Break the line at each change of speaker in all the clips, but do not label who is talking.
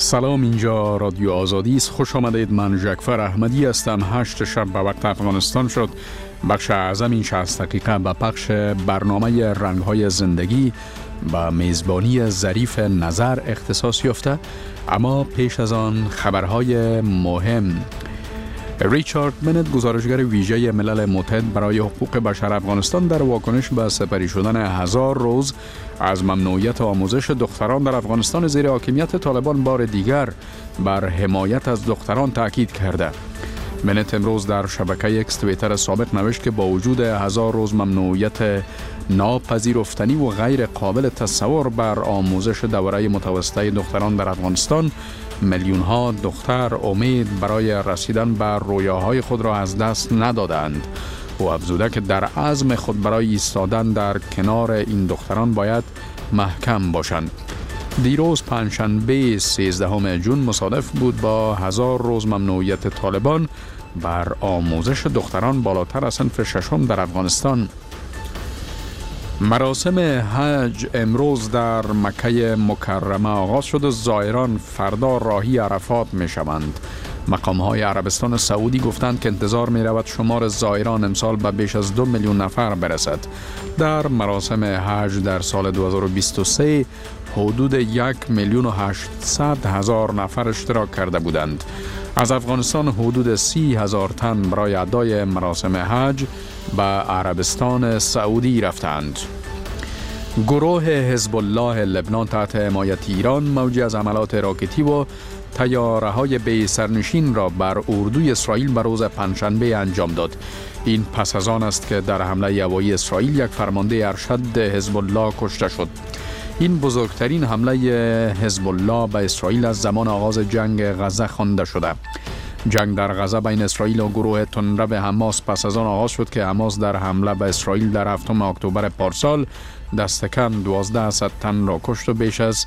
سلام، اینجا رادیو آزادی است. خوش آمدید. من جعفر احمدی هستم. 8 شب به وقت افغانستان شد. بخش اعظم این 60 دقیقه به پخش برنامه رنگ‌های زندگی و میزبانی ظریف نظر اختصاص یافته، اما پیش از آن خبرهای مهم. ریچارد منت، گزارشگر ویژه ملل متحد برای حقوق بشر افغانستان، در واکنش به سپری شدن 1000 روز از ممنوعیت آموزش دختران در افغانستان زیر حاکمیت طالبان بار دیگر بر حمایت از دختران تاکید کرده. منت امروز در شبکه اکس توییتر سابق نوشت که با وجود 1000 روز ممنوعیت ناپذیرفتنی و غیر قابل تصور بر آموزش دوره متوسطه دختران در افغانستان، میلیون ها دختر امید برای رسیدن به رویاهای خود را از دست ندادند. او افزوده که در عزم خود برای ایستادن در کنار این دختران باید محکم باشند. دیروز پنجشنبه 13 جون مصادف بود با 1000 روز ممنوعیت طالبان بر آموزش دختران بالاتر از صنف ششم در افغانستان. مراسم حج امروز در مکه مکرمه آغاز شد و زائران فردا راهی عرفات می شوند. مقام‌های عربستان سعودی گفتند که انتظار می رود شمار زائران امسال به بیش از 2 میلیون نفر برسد. در مراسم حج در سال 2023 حدود 1,800,000 نفر اشتراک کرده بودند. از افغانستان حدود 30,000 تن برای ادای مراسم حج به عربستان سعودی رفتند. گروه حزب الله لبنان تحت حمایت ایران موجی از عملات راکتی و طیاره‌های بی سرنشین را بر اردوی اسرائیل به روز پنجشنبه انجام داد. این پس از آن است که در حمله هوایی اسرائیل یک فرمانده ارشد حزب الله کشته شد. این بزرگترین حمله حزب الله به اسرائیل از زمان آغاز جنگ غزه خوانده شده. جنگ در غزه بین اسرائیل و گروه تندرو حماس پس از آن آغاز شد که حماس در حمله به اسرائیل در 7 اکتبر پارسال دست کم 1200 تن را کشت و بیش از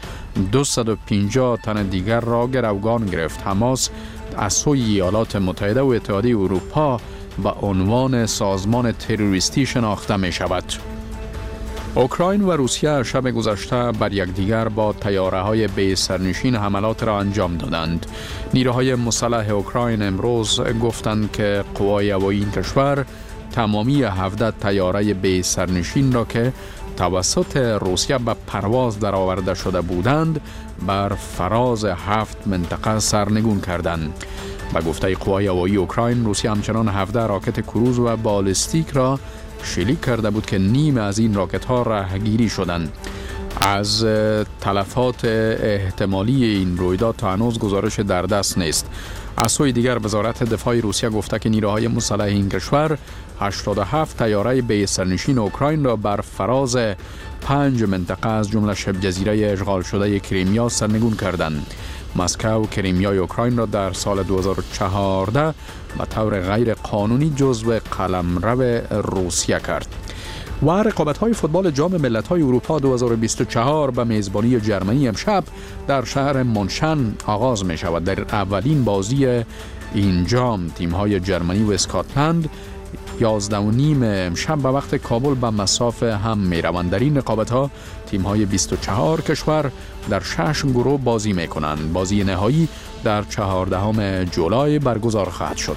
250 تن دیگر را گروگان گرفت. حماس از سوی ایالات متحده و اتحادیه اروپا به عنوان سازمان تروریستی شناخته می شود. اوکراین و روسیه شب گذشته بر یکدیگر با طیاره‌های بی سرنشین حملات را انجام دادند. نیروهای مسلح اوکراین امروز گفتند که قوای هوایی این کشور تمامی 17 طیاره بی سرنشین را که توسط روسیه به پرواز درآورده شده بودند بر فراز 7 منطقه سرنگون کردند. به گفته قوای هوایی اوکراین، روسیه همچنان 17 راکت کروز و بالستیک را شلیک کرده بود که نیم از این راکت ها راهگیری شدند. از تلفات احتمالی این رویداد تا هنوز گزارش در دست نیست. از سوی دیگر وزارت دفاع روسیه گفته که نیروهای مسلح این کشور 87 طیاره بی سرنشین اوکراین را بر فراز 5 منطقه از جمله شبه جزیره اشغال شده کریمیا سرنگون کردند. مسکو کریمیای اوکراین را در سال 2014 به طور غیر قانونی جزو قلمرو روسیه کرد. و رقابت‌های فوتبال جام ملت‌های اروپا 2024 به میزبانی جرمنی امشب در شهر مونشن آغاز می شود. در اولین بازی این جام تیم‌های جرمنی و اسکاتلند 11:30 امشب به وقت کابل به مسافه هم می روند. در این رقابت‌ها تیم‌های 24 کشور در 6 گروه بازی می کنند. بازی نهایی در 14 جولای برگزار خواهد شد.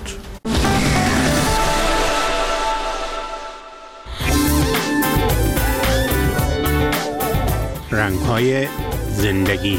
رنگ‌های زندگی.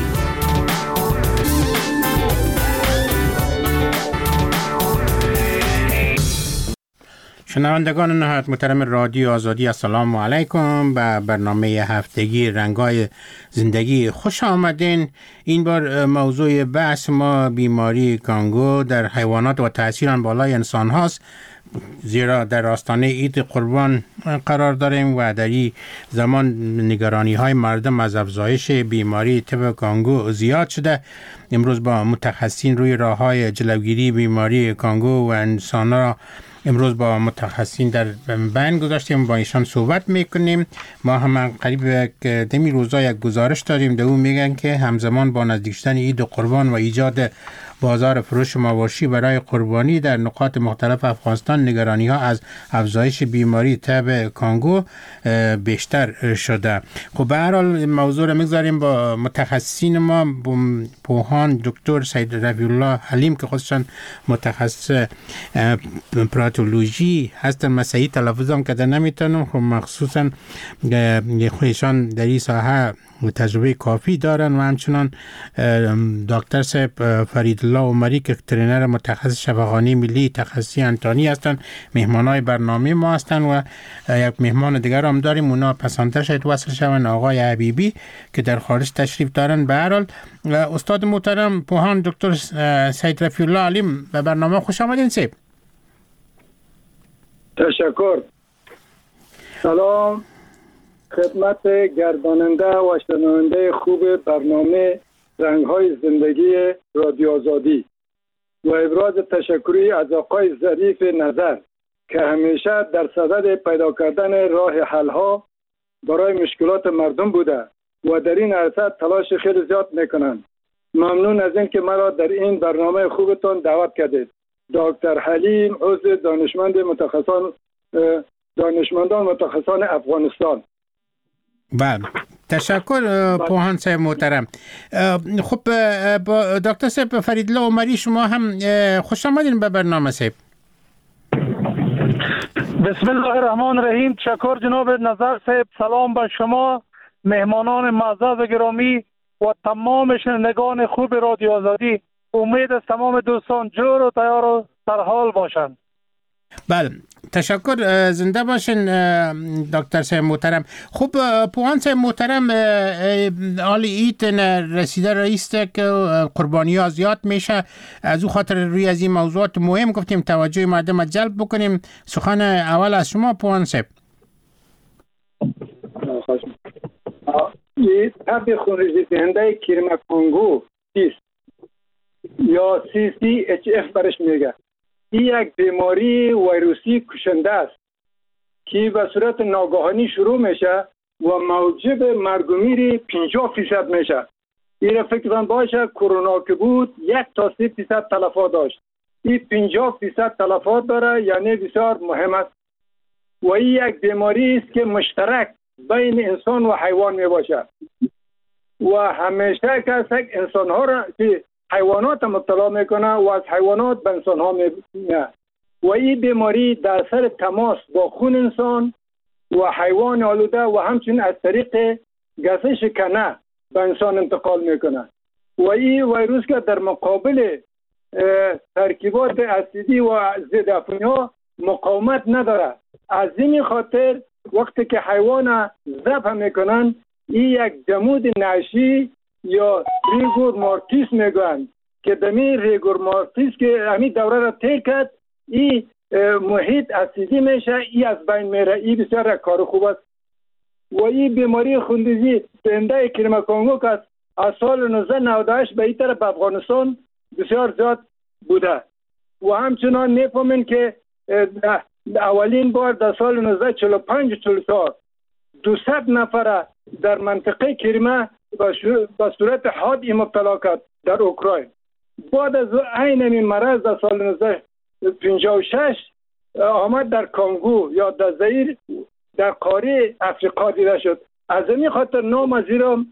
شنوندگان نهایت محترم رادیو آزادی، السلام علیکم. به برنامه هفتگی رنگ‌های زندگی خوش آمدین. این بار موضوع بحث ما بیماری کانگو در حیوانات و تأثیر آن بالای انسان هاست، زیرا در آستانه عید قربان قرار داریم و در این زمان نگرانی های مردم از افزایش بیماری تب کانگو زیاد شده. امروز با متخصصین روی راه های جلوگیری بیماری کانگو و انسان را امروز با متخصصین در بین گذاشتیم، با ایشان صحبت میکنیم. ما هم قریب دمی روزا یک گزارش داریم، در اون میگن که همزمان با نزدیک شدن عید قربان و ایجاد بازار فروش مواشی برای قربانی در نقاط مختلف افغانستان نگرانی ها از افزایش بیماری تب کانگو بیشتر شده. خب به هر حال موضوع رو میگذاریم با متخصصین ما، پوهان دکتر سید رفیع الله حلیم که خودشان متخصص پراتولوژی هستن. من صحیح تلفظم کرده نمیتونم، خب مخصوصا خودشان در این ساحه تجربه کافی دارن و همچنان دکتر صاحب فریدالله عمری که ترینر متخصص شفاخانه ملی تخصصی انتانی هستن، مهمانای برنامه ما هستن و یک مهمان دیگر هم داریم، اونا پسانتر شاید وصل شون، آقای حبیبی که در خارج تشریف دارن. به هر حال استاد محترم پوهان دکتر سید رفیع الله علیم به برنامه خوش آمدین. سیب
تشکر. سلام خدمت گرداننده و شنونده خوب برنامه رنگ‌های زندگی رادیو آزادی و ابراز تشکری از آقای ظریف نظر که همیشه در صدد پیدا کردن راه حل‌ها برای مشکلات مردم بوده و در این عرصه تلاش خیلی زیاد میکنند. ممنون از این که مرا در این برنامه خوبتون دعوت کردید. دکتر حلیم عضو دانشمندان متخصصان افغانستان.
بله تشکر پوهان صاحب محترم. خب با دکتر صاحب فریدالله عمری شما هم خوش آمدین به برنامه صاحب.
بسم الله الرحمن الرحیم. تشکر جناب نظر صاحب. سلام به شما مهمانان معزز گرامی و تمام شنوندگان خوب رادیو آزادی. امید است تمام دوستان جور و تیار و در حال باشند.
بله تشکر، زنده باشین دکتر صاحب محترم. خب پوهان صاحب محترم، حال ایت رسیده رئیس که قربانی ها زیاد میشه، از او خاطر روی از این موضوعات مهم گفتیم توجه مردم جلب بکنیم. سخن اول از شما پوهان صاحب.
تب خونریزی دهنده کرم کانگو یا CCHF برش میگه. این یک بیماری ویروسی کشنده است که به صورت ناگهانی شروع میشه و موجب مرگ و میر 50% میشه. این فکران باشه کرونا که بود 1 تا 3% تلفات داشت. این 50% تلفات داره، یعنی بسیار مهم است و این یک بیماری است که مشترک بین انسان و حیوان می باشه و همیشه که انسان ها را که حیوانات مبتلا میکنه و از حیوانات به انسان ها میاد و این بیماری در اثر تماس با خون انسان و حیوان آلوده و همچنین از طریق گسش کنه به انسان انتقال میکنه و این ویروس که در مقابل ترکیبات اسیدی و ضد عفونی ها مقاومت نداره. از این خاطر وقتی که حیوان ذبح میکنن این یک جمود نعشی یا ریگور مارتیس میگن که دمی ریگور مارتیس که همین دوره را طی کرد این محیط اسیدی میشه، این از بین میره. این بسیار کار خوب است و این بیماری خونریزی دهنده کرم کانگو که از سال 1998 به این طرف افغانستان بسیار زیاد بوده و همچنان میفهمین که اولین بار در سال 1945 200 نفر در منطقه کریمه به صورت حاد مبتلا کرد در اوکراین. بعد از این این مرض در سال 1956 آمد در کانگو یا در زایر در قاره افریقا دیده شد. از این خاطر نام از ایران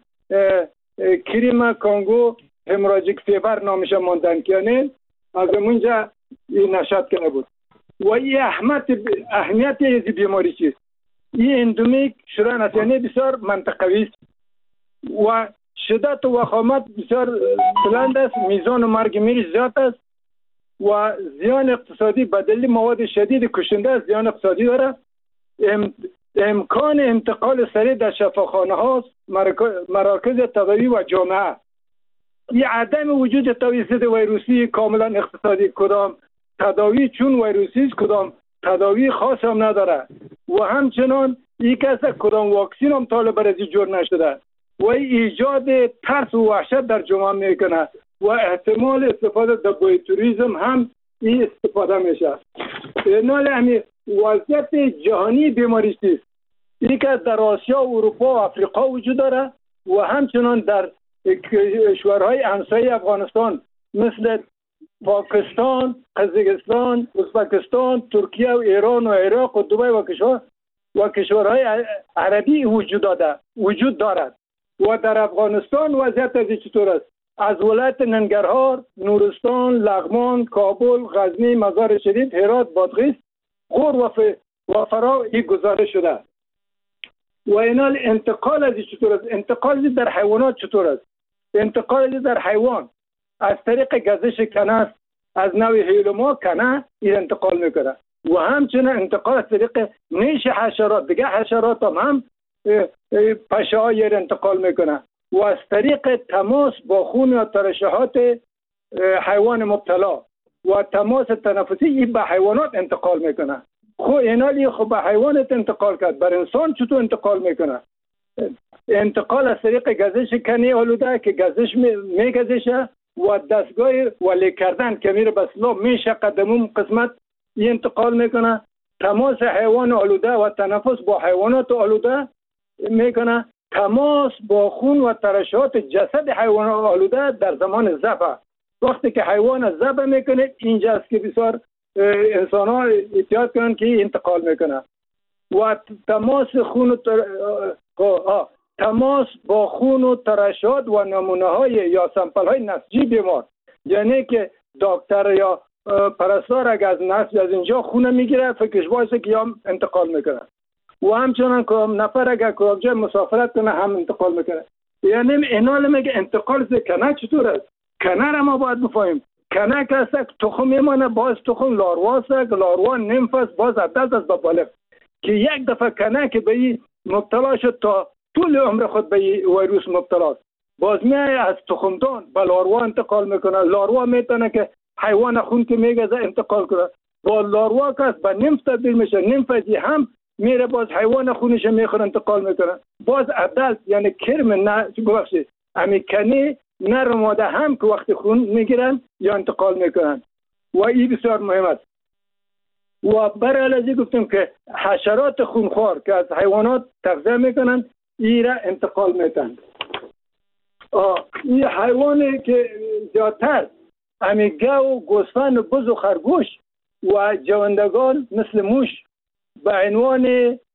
کریمه کانگو همراژیک فیبر نامش ماندن که یعنی از اونجا نشاط کرده بود. و این اهمیت از بیماری چیست؟ این اندومیک شدن است، یعنی بسیار منطقوی است و شدت و وخامت بسیار بلند است، میزان مرگ میرش زیاد است و زیان اقتصادی به دلیل مواد شدید کشنده است زیان اقتصادی داره. امکان انتقال سریع در شفاخانه ها، مراکز تداوی و جامعه. این عدم وجود تداوی ضد ویروسی کاملا اقتصادی، کدام تداوی چون ویروسی است کدام تداوی خاص هم نداره و همچنان این کسا کدام واکسین هم طالب برزی جور نشده و ایجاد ترس و وحشت در جامعه میکنه و احتمال استفاده در بایوتوریزم هم این استفاده میشه. نال همین وضعیت جهانی بیماری است. این که در آسیا و اروپا و افریقا وجود داره و همچنان در کشورهای همسایه افغانستان مثل پاکستان، قزاقستان، ازبکستان، ترکیه و ایران و عراق و دبی و کشورهای عربی وجود دارد. و در افغانستان وضعیت از چطور است؟ از ولایت ننگرهار، نورستان، لغمان، کابل، غزنی، مزار شریف، هرات، بادغیس، غور و فرا این گزارش شده. و اینال انتقال از چطور است؟ انتقال در حیوانات چطور است؟ انتقال در حیوان از طریق گزش کنه است، از نوع هیلوما کنه این انتقال میکنه. و همچنین انتقال از طریق نیش حشرات، دیگه حشرات هم پشه‌های انتقال میکنه. و از طریق تماس با خون یا ترشحات حیوان مبتلا و تماس تنفسی این به حیوانات انتقال میکنه. خب اینالی خب به حیوانات انتقال کرد، بر انسان چطور انتقال میکنه؟ انتقال از طریق گزش کنی آلوده که گزش میگزشه و دستگاه ولی کردن که میره به سلا میشه قدمون قسمت این انتقال میکنه. تماس حیوان آلوده و تنفس با حیوانات آلوده میکنه. تماس با خون و ترشحات جسد حیوان آلوده در زمان ذبح. وقتی که حیوان ذبح میکنه اینجا است که بسیار انسان ها احتیاط کنن که انتقال میکنه. و تماس با خون و ترشحات و نمونه های یا سمپل های نسجی بیمار، یعنی که دکتر یا پرستار اگر از نسج از اینجا خون میگیره فکرش باشه که یا انتقال میکنه. و همچنان که نفر اگر که مسافرت کنه هم انتقال میکنه. یعنی اینال میگه انتقال کنه چطور است؟ کنه را ما باید بفهمیم. کنه که است تخم میمانه، باز تخم لارواسه که لاروا نمفس باز عدد است به بالغ که یک دفعه کنه که به این مبتلا شد تا طول عمر خود به این ویروس مبتلا. باز میای از تخمدان به لاروا انتقال میکنه. لاروا میتونه که حیوان خون که میگزه انتقال کنه. با لاروا که به نمف تبدیل میشه، نمفی هم میره باز حیوان خونش میخوره انتقال میکنه. باز عدد یعنی کرم نه ببخشید امیکنی نر ماده هم که وقتی خون میگیرن یا انتقال میکنن و این بسیار مهم است. و برای ازی گفتم که حشرات خونخوار که از حیوانات تغذیه میکنن این را انتقال میتن. این حیوانی که زیادتر امیگه و گوسفند و بز و خرگوش و جوندگان مثل موش به عنوان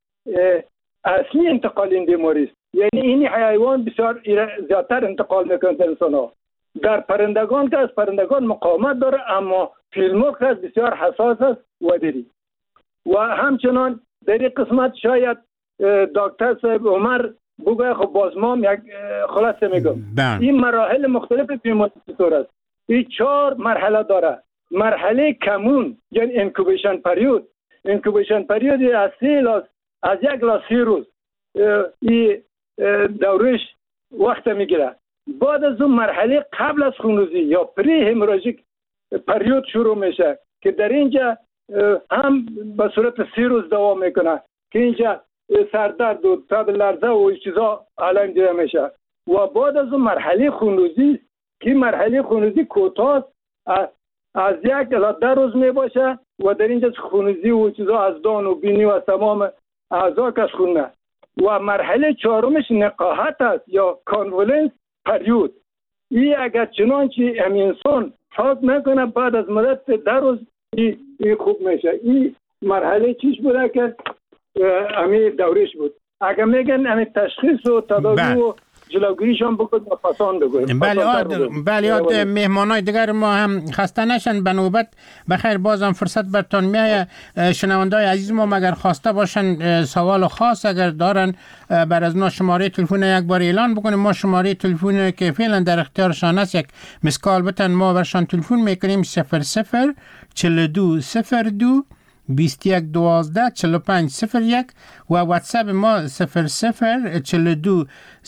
اصلی انتقال این بیماری است. یعنی این حیوان بسیار زیادتر انتقال میکنه در انسان ها. در پرندگان که از پرندگان مقاومت داره، اما فیلموک هست بسیار حساس است و دیری. و همچنان در این قسمت شاید دکتر صاحب عمر بگه خب باز ما یک خلاصه میگم این مراحل مختلف بیماری چطور است. این 4 مرحله داره. مرحله کمون یعنی انکوبیشن پریود. انکوبیشن پریود از 1 تا 3 روز این دورش وقت میگیره. بعد از اون مرحله قبل از خونریزی یا پری هموراژیک پریود شروع میشه که در اینجا هم به صورت 3 روز دوام میکنه که اینجا سردرد و تب لرزه و چیزا علائم دیده میشه. و بعد از اون مرحله خونریزی که مرحله خونریزی کوتاه از 1 تا 10 روز میباشه و در اینجا خونریزی و چیزا از دان و بینی و تمام اعضا کش خونه. و مرحله 4مش نقاهت است یا کانولنس پریود. این اگر چنانچه انسان فاق نکنه بعد از مدت 10 روز این خوب میشه. این مرحله چیش بوده که امی دورش بود. اگر میگن امی تشخیص و تداوی و جلوگیریشان بکن و پاسان بگویم.
بله مهمانای دیگر ما هم خسته نشن. به نوبت بخیر بازم فرصت برتان میایه. شنوندای عزیز ما مگر خواسته باشن سوال خاص اگر دارن بر از ما شماره تلفن یک بار اعلان بکنیم. ما شماره تلفن که فعلا در اختیارشان است یک مسکال بتن ما برشان تلفن میکنیم 00 42 02 21 12 45 01 و واتساپ ما 00 42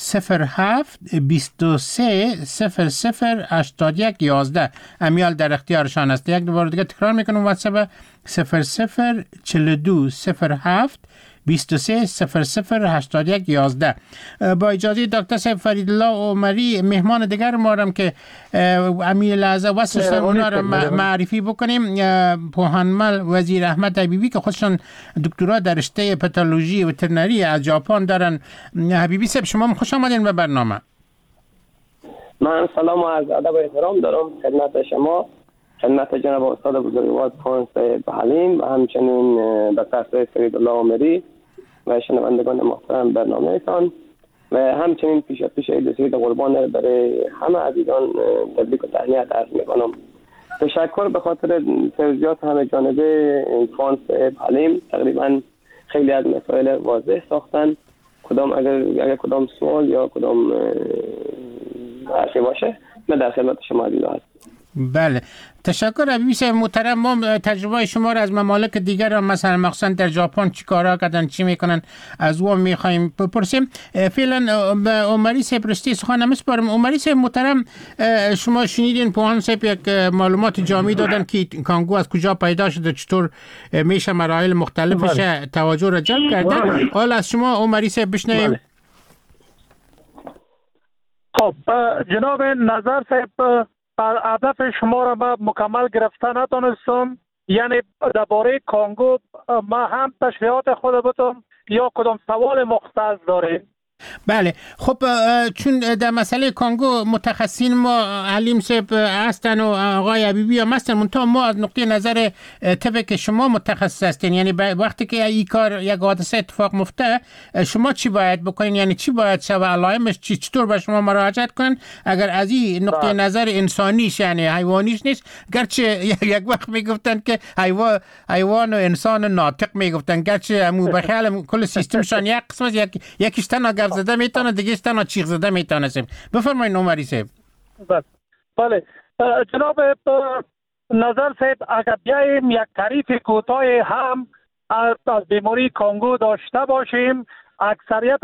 07 23 00 81 11 امیال در اختیارشان است. یک بار دیگه تکرار میکنم واتساپ 00 42 07 23 00 81 11. با اجازه دکتر صاحب فریدالله عمری مهمان دیگر ما هم که امی لحظه وصل اونا را معرفی بکنیم. پوهانمل وزیر احمد حبیبی که خودشان دکترا در رشته پاتولوژی وترنری از ژاپن دارن. حبیبی صاحب شما خوش آمدین به برنامه.
من سلام و عرض ادب و احترام دارم خدمت شما خدمت جناب استاد بزرگوار فانس حلیم و همچنین دکتر فرید الله عامری و شنوندگان محترم برنامه‌تان و همچنین پیش عید سید قربان برای همه عزیزان تبریک و تهنیت عرض می‌کنم. تشکر به خاطر توضیحات همه جانبه فانس حلیم. تقریبا خیلی از مسائل واضح ساختن. اگر کدام سوال یا کدام حرفی باشه من در خدمت شما عزیزان هستم.
بله تشکر عبیس محترم. ما تجربه شما را از ممالک دیگر مثلا مخصوصا در ژاپن چی کارا کردن چی میکنن از او میخوایم بپرسیم. فعلا به عمری صاحب رستی سخن میسپارم. عمری صاحب محترم شما شنیدین پوهان صاحب یک معلومات جامعی دادن که کانگو از کجا پیدا شده چطور میشه مراحل مختلفش توجه را جلب کردن. حالا از شما عمری صاحب بشنویم.
خب جناب نظر صاحب هدف شما را من مکمل گرفته نتونستم. یعنی درباره کانگو ما هم تشریحات خود بتم یا کدام سوال مختص داره؟
بله خب چون در مسئله کانگو متخصصین ما حلیم صاحب هستن و آقای حبیبی هم هستن، منتها ما از نقطه نظر طبق که شما متخصص هستین، یعنی وقتی که این کار یک حادثه اتفاق مفته شما چی باید بکنین؟ یعنی چی باید شود؟ علائمش چطور به شما مراجعت کنن اگر از این نقطه نظر انسانیش یعنی حیوانیش نیست؟ گرچه یک وقت میگفتن که حیوان و انسان ناطق میگفتن، گرچه امو بخیال کل سیستمشان یک قسمت یکیش تنها گفت زده میتونه دیگه تنها چیغ زده میتونه. بفرمایید عمری صاحب.
بله جناب نظر صاحب اگر بیاییم یک تعریف کوتاه هم از بیماری کانگو داشته باشیم، اکثریت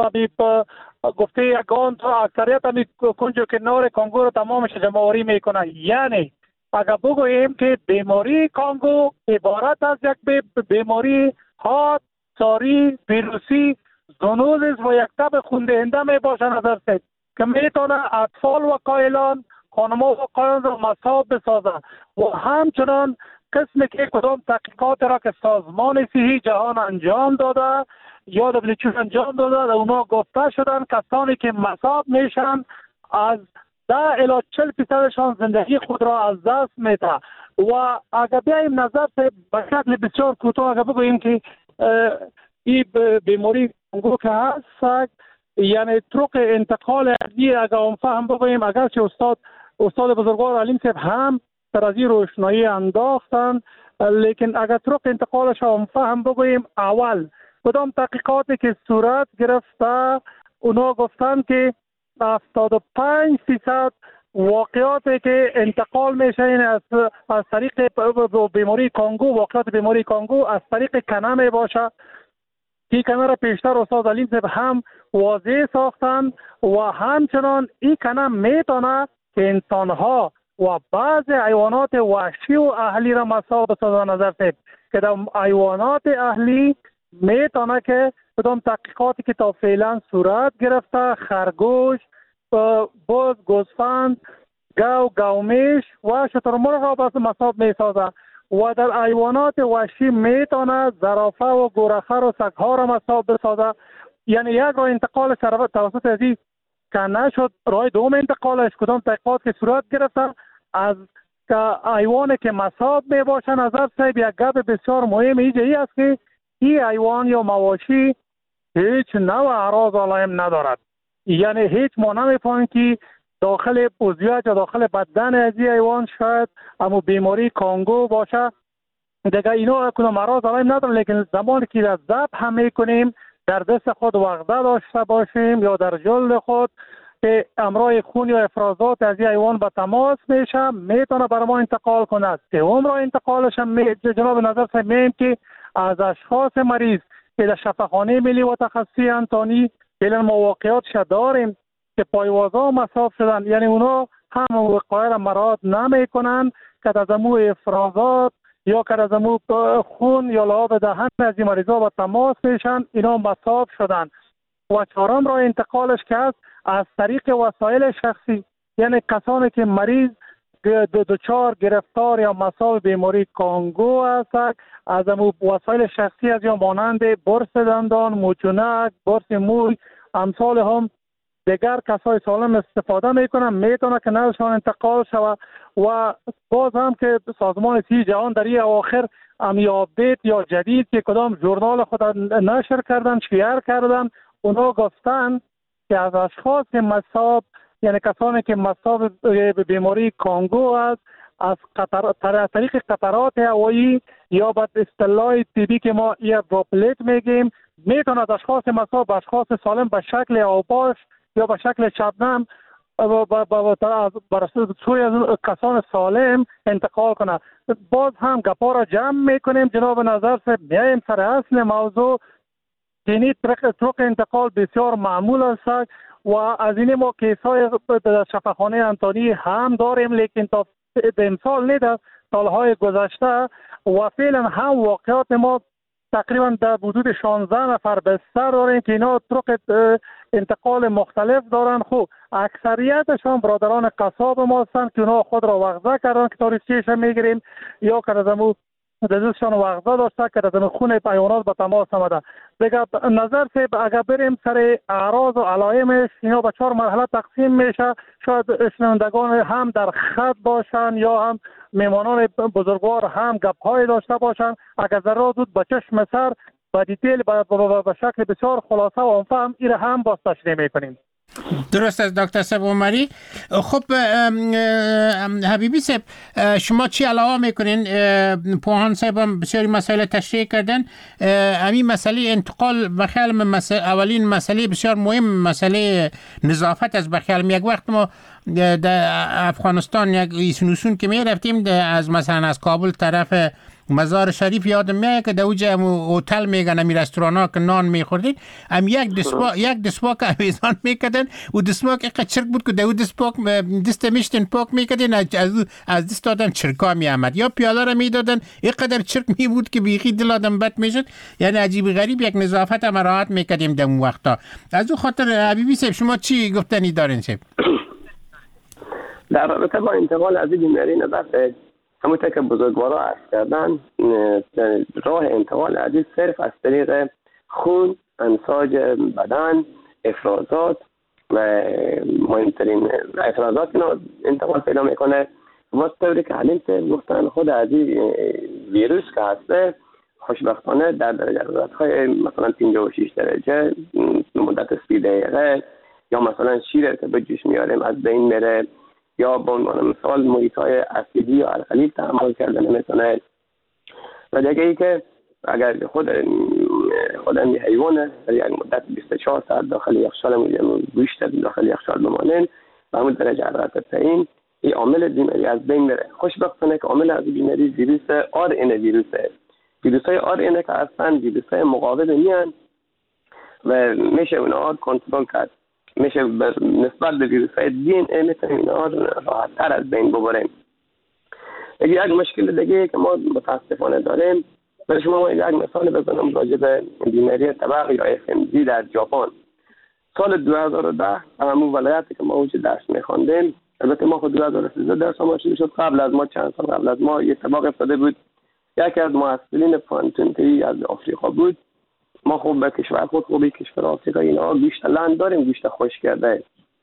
گفته یگان تا اکثریت همی کنج و کنار کانگو رو تمامش جمع‌آوری میکنه. یعنی اگر بگوییم که بیماری کانگو عبارت از یک بیماری حاد، ساری، ویروسی زونوزیس و یک تب خوندهنده می باشه نظر صاحب که میتونه اطفال و قائلان، خانما و قائلان را مصاب بسازه و همچنان قسمی که کدام تحقیقات را که سازمان صحی جهان انجام داده یا WHO انجام داده در اونا گفته شدن کسانی که مصاب میشن از 10 الی 40% زندگی خود را از دست میده. و اگر بیاییم نظر صاحب به شکل بسیار کوتاه اگر بگوییم که این بیماری کانگو که هست یعنی طرق انتقال ادویه اگر اون فهم بگوییم، اگرچه استاد بزرگوار علیم صاحب هم در از این روشنایی انداختن، لیکن اگر طرق انتقالش اون فهم بگوییم اول کدام تحقیقاتی که صورت گرفته اونا گفتن که 75% واقعاتی که انتقال میشه این از طریق بیماری کانگو، واقعات بیماری کانگو از طریق کنه می باشه. این کنه را پیشتر استاد علیم صاحب هم واضح ساختن و همچنان این کنه میتونه که انسانها و بعض حیوانات وحشی و اهلی را مصاب بسازه نظر صاحب که در حیوانات اهلی میتونه که کدام تحقیقاتی که تا فعلا صورت گرفته خرگوش، بز، گوسفند، گومیش و شترمرغ را بس مصاب میسازه و در حیوانات وحشی میتونه زرافه و گورخه و سگها را مصاب بسازه. یعنی یک راه انتقال توسط ازی کنه شد. راه دوم انتقالش کدام تحقیقات که صورت گرفته از حیوانی که مصاب می باشه نظر صاحب یک گپ بسیار مهم ای است که این حیوان یا مواشی هیچ نوع اعراض علائم ندارد. یعنی هیچ ما نمیفهمیم که داخل عضویت یا داخل بدن از این حیوان شاید اما بیماری کانگو باشه دیگه اینا کدام اعراض علائم ندارد. لیکن زمانی که از ذبح هم میکنیم در دست خود وقته داشته باشیم یا در جلد خود که امراض خون یا افرازات از این حیوان به تماس میشه میتونه بر ما انتقال کنه. سوم راه انتقالش هم جناب نظر صاحب میگیم که از اشخاص مریض که در شفاخانه ملی و تخصصی انتانی فعلا مواقعاتش داریم که پایوازا مصاب شدن، یعنی اونا هم وقایع را مراعات نمیکنن که از امو افرازات یا که از امو خون یا لعاب دهن از این مریضا به تماس میشن، اینا مصاب شدن. و چهارم راه انتقالش که هست از طریق وسایل شخصی، یعنی کسانی که مریض دچار گرفتار یا مصاب بیماری کانگو هست از امو وسایل شخصی از یا مانند برس دندان، موچونک، برس موی، امثال هم دیگر کسای سالم استفاده میکنن، میتونه که نسلشان انتقال شوه. و باز هم که سازمان صحت جهان در این آخر امی آپدیت یا جدید که کدام ژورنال خود نشر کردن، شیر کردن، اونا گفتن که از اشخاص مصاب، یعنی کسانی که مصاب بیماری کانگو است، از طریق قطرات هوایی یا به اصطلاح طبی که ما ایر دروپلت میگیم، میتونه از اشخاص مصاب به اشخاص سالم به شکل اوباش یا به شکل شبنم سوی کسان سالم انتقال کنه. باز هم گپا را جمع میکنیم جناب نظر صاحب، میایم سر اصل موضوع. چنین طرق انتقال بسیار معمول است و از این ما کیسای در شفاخانه انتونی هم داریم، لیکن تا امسال نیست، سالهای گذشته و فعلا هم واقعات ما تقریبا در حدود 16 نفر بستر داریم که اینا طرق انتقال مختلف دارن. خوب اکثریتشان برادران قصاب ما هستند که اونا خود را وغزه کردن که تاریخچه‌اش میگیریم، یا که از دزشان وغزه داشته که از خون حیوانات به تماس آمده. دیگه نظر سیب اگر بریم سر اعراض و علائمش، اینا به 4 مرحله تقسیم میشه. شاید شنوندگان هم در خط باشن یا هم میمانان بزرگوار هم گپ‌های داشته باشن. اگر ضرورت بود به چشم سر به دیتیل به شکل بسیار خلاصه و مفهم این هم باز تشریح میکنیم.
درست است دکتر صاحب عمری. خب حبیبی صاحب، شما چی علاوه میکنین؟ پوهان صاحب هم بسیاری مسائل تشریح کردن. همین مسئله انتقال بخیال اولین مسئله بسیار مهم، مسئله نظافت است. بخیال یک وقت ما در افغانستان یک ایسنوسون که می رفتیم از مثلا از کابل طرف مزار شریف یادم میاد که در اوجه هتل میگن امی رستورانا که نان میخوردین، هم یک دسپاک اویزان میکردن و دسپاک اینقدر چرک بود که در او دسپاک دست میشتن پاک میکردین، از دست آدم چرکا میامد، یا پیاله را میدادن اینقدر چرک می بود که بیخی دل آدم بد میشد. یعنی عجیب غریب یک نظافت هم راحت میکردیم در اون وقتا. از او خاطر حبیبی صاحب شما چی گفتنی دارین صاحب؟
در رابطه با انتقال از این بیماری نظر همونطور که بزرگوارا عرض کردن، راه انتقال عزیز صرف از طریق خون، انساج بدن، افرازات و مهمترین افرازات اینا انتقال پیدا میکنه. و طوری که حلیم گفتن خود از این ویروس که هسته خوشبختانه در درجه حرارت‌های مثلا 56 درجه مدت 30 دقیقه، یا مثلا شیر که به جوش میاریم از بین میره، یا به عنوان مثال محیط‌های اسیدی یا القلی تحمل کردن نمیتونه. و دیگه ای که اگر خود این حیوان در یک مدت 24 ساعت داخل یخچال گوشت داخل یخچال بمانند و همون درجه حرارت پایین، این عامل بیماری از بین میره. خوشبختانه که عامل از بیماری ویروس آر ان ویروسه. ویروس‌های آر ان که اصلا ویروس‌های مقاوم میان و میشه اونها کنترل کرد. میشه نسبت به ویروس‌های دی ان ای میتونیم اینا راحت‌تر از بین ببریم. یک مشکل دیگه که ما متاسفانه داریم، برای شما یک مثال بزنم راجع به بیماری طبق یا FMD در ژاپن. سال 2010 همون ولایتی که ما اونجا درس می‌خواندیم، البته ما خود 2013 درس ما شروع شد، قبل از ما چند سال قبل از ما یه اتفاق افتاده بود. یکی از محصلین پانتون که از آفریقا بود، ما خوب به کشور خود خوبی کشور آفریقا اینا گوشت لند داریم، گوشت خشک کرده.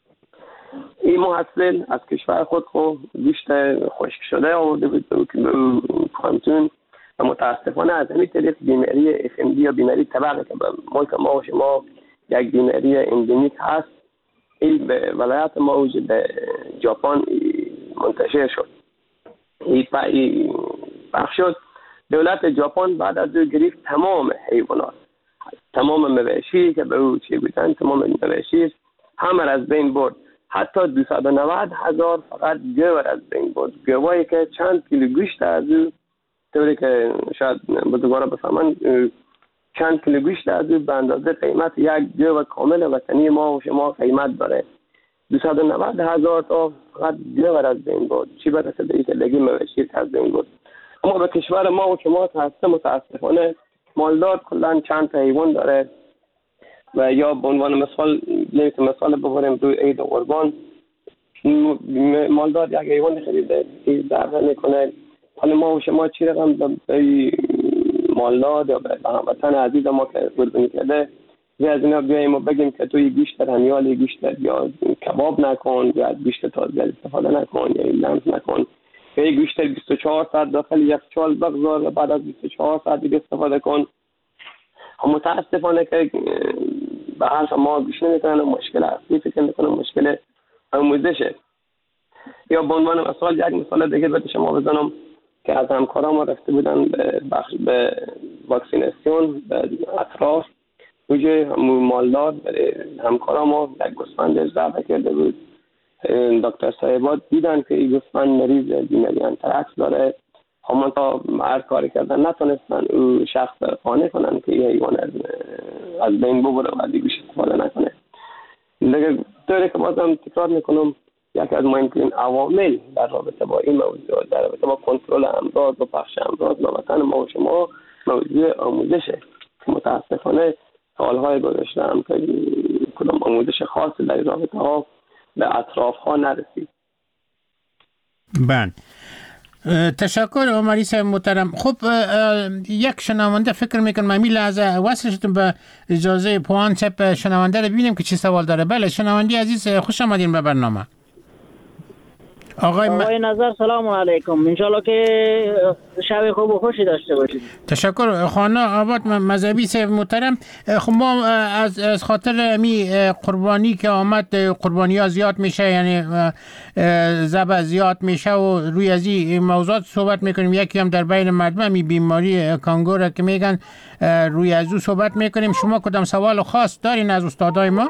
این محصل از کشور خود خوب گوشت خشک شده آورده بود به پانتون و متاسفانه از همین طریق بیماری FMD یا بیماری طبق که به ملک ما و شما یک بیماری اندمیک هست، این به ولایت ما و به ژاپن منتشر شد. این پخش شد. دولت ژاپن بعد از او گرفت تمام حیوانات، تمام مواشی که به او چی بودن، تمام مواشی همه از بین برد. حتی 290,000 فقط گوار از بین برد. گواری که چند کیلو گوشت از او، طوری که شاید بزرگوارا بفهمن، چند کیلو گوشت از او به اندازه قیمت یک گوار کامل وطنی ما و شما قیمت داره. 290,000 تا فقط گوار از بین برد. چی برسه به اینکه دیگه مواشی از بین برد. اما به کشور ما و شما متاسفانه مالدار کلان چند تا حیوان داره و یا به عنوان مثال ببریم روی عید قربان، مالدار یک حیوان خریده 13 میکنه. حالا ما و شما چی رقم به مالدار یا به هموطن عزیز ما که قربانی کرده از اینا بیاییم و بگیم که توی گوشت همیال گوشت یا کباب نکن یا از گوشت تازه استفاده نکن یا لمس نکن یا گوشت 24 ساعت داخل یخچال بگذار و بعد از 24 ساعت دیگه استفاده کن. متاسفانه که به حرف ما گوش نمیکنن و مشکل اصلی فکر میکنن مشکل آموزشه. یا به عنوان مثال یک مثال دیگه به شما بزنم که از همکارام رفته بودن به واکسیناسیون به اطراف وجه مالدار برای همکارام یک گوسفند ذبح کرده بود. دکتر صاحبات دیدن که این گوسفند مریض بیماری انتراکس داره، اما تا هر کاری کردن نتونستن او شخص قانع کنن که این حیوان از بین ببره و از گوشت استفاده نکنه. دیگه طوری که بازم تکرار میکنم یکی از مهمترین عوامل در رابطه با این موضوع در رابطه با کنترل امراض و پخش امراض به وطن ما و شما موضوع آموزشه. متاسفانه سالهای گذشته هم که کدام آموزش خاصی در رابطه ها به اطراف ها نرسید.
بله، تشکر عمری صاحب محترم. خب یک شنونده فکر میکنم من لحظه وصلشتون به اجازه پوان صاحب شنونده رو ببینیم که چی سوال داره. بله شنونده عزیز خوش آمدین به برنامه.
آقای نظر سلام علیکم، انشالله که شب خوب و خوشی داشته باشید.
تشکر. خانه آباد مذهبی صاحب محترم، خب ما از خاطر می قربانی که آمد قربانی ها زیاد میشه، یعنی ذبح زیاد میشه و روی از این موضوعات صحبت میکنیم. یکی هم در بین مردم می بیماری کانگو را که میگن روی از او صحبت میکنیم. شما کدام سوال خاص دارین از استادای ما؟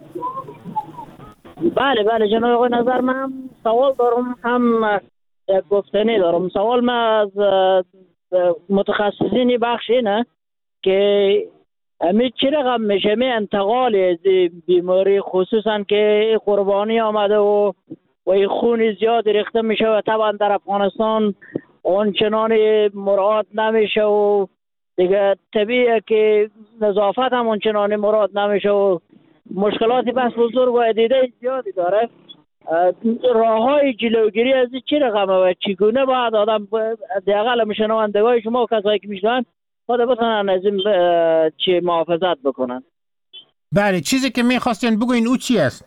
بله جناب آقای نظر، من سوال دارم هم گفتنی دارم. سوال من از متخصصین بخش اینه که همین چی رقم میشه می انتقال از بیماری، خصوصا که قربانی آمده و خون زیاد ریخته میشه و طبعا در افغانستان اونچنان مراد نمیشه و دیگه طبیعه که نظافت هم اونچنان مراد نمیشه و مشکلاتی بس بزرگ و عدیده زیادی داره. راه های جلوگیری از چی رقمه و چگونه باید آدم حداقل شنوندگان شما و کسایی که میشنون خود بتونن از این چی محافظت بکنن؟
بله، چیزی که میخواستین بگوین او چی است؟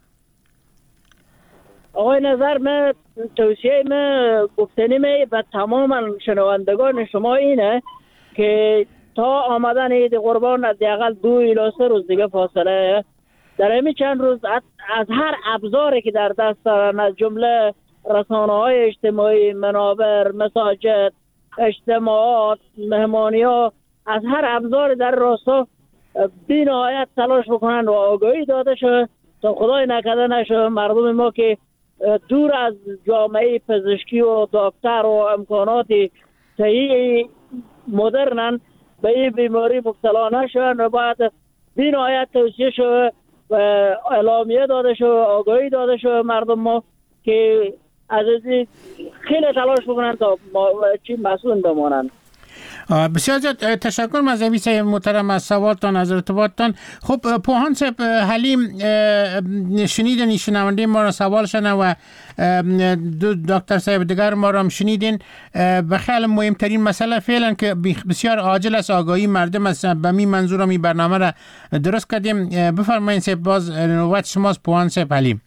آقای نظر، من توصیه من گفتنی به تمام شنوندگان شما اینه که تا آمدن عید قربان حداقل 2 الی 3 روز دیگه فاصله در همین چند روز از هر ابزاری که در دست دارن، از جمله رسانه‌های اجتماعی، منابر، مساجد، اجتماعات، مهمانی‌ها، از هر ابزار در راستا بی نهایت تلاش بکنن و آگاهی داده شد تا خدای نکرده نشه مردم ما که دور از جامعه پزشکی و دکتر و امکانات صحیح مدرنن به این بیماری مبتلا نشون و باید بی نهایت توصیه شد و اعلامیه داده شد، آگاهی داده شد مردم ما که از این خیلی تلاش بکنن تا مسئول بمانند.
بسیار زیاد تشکر مذهبی صاحب محترم از سوالتان، از ارتباطتان. خب پوهان صاحب حلیم شنیدین شنونده ما را سوال شنه و دکتر صاحب دیگر ما را هم شنیدین. بخیال مهمترین مسئله فعلا که بسیار عاجل است آگاهی مردم است. به می منظورم این برنامه را درست کردیم. بفرمایید صاحب، باز نوبت شماست پوهان صاحب حلیم.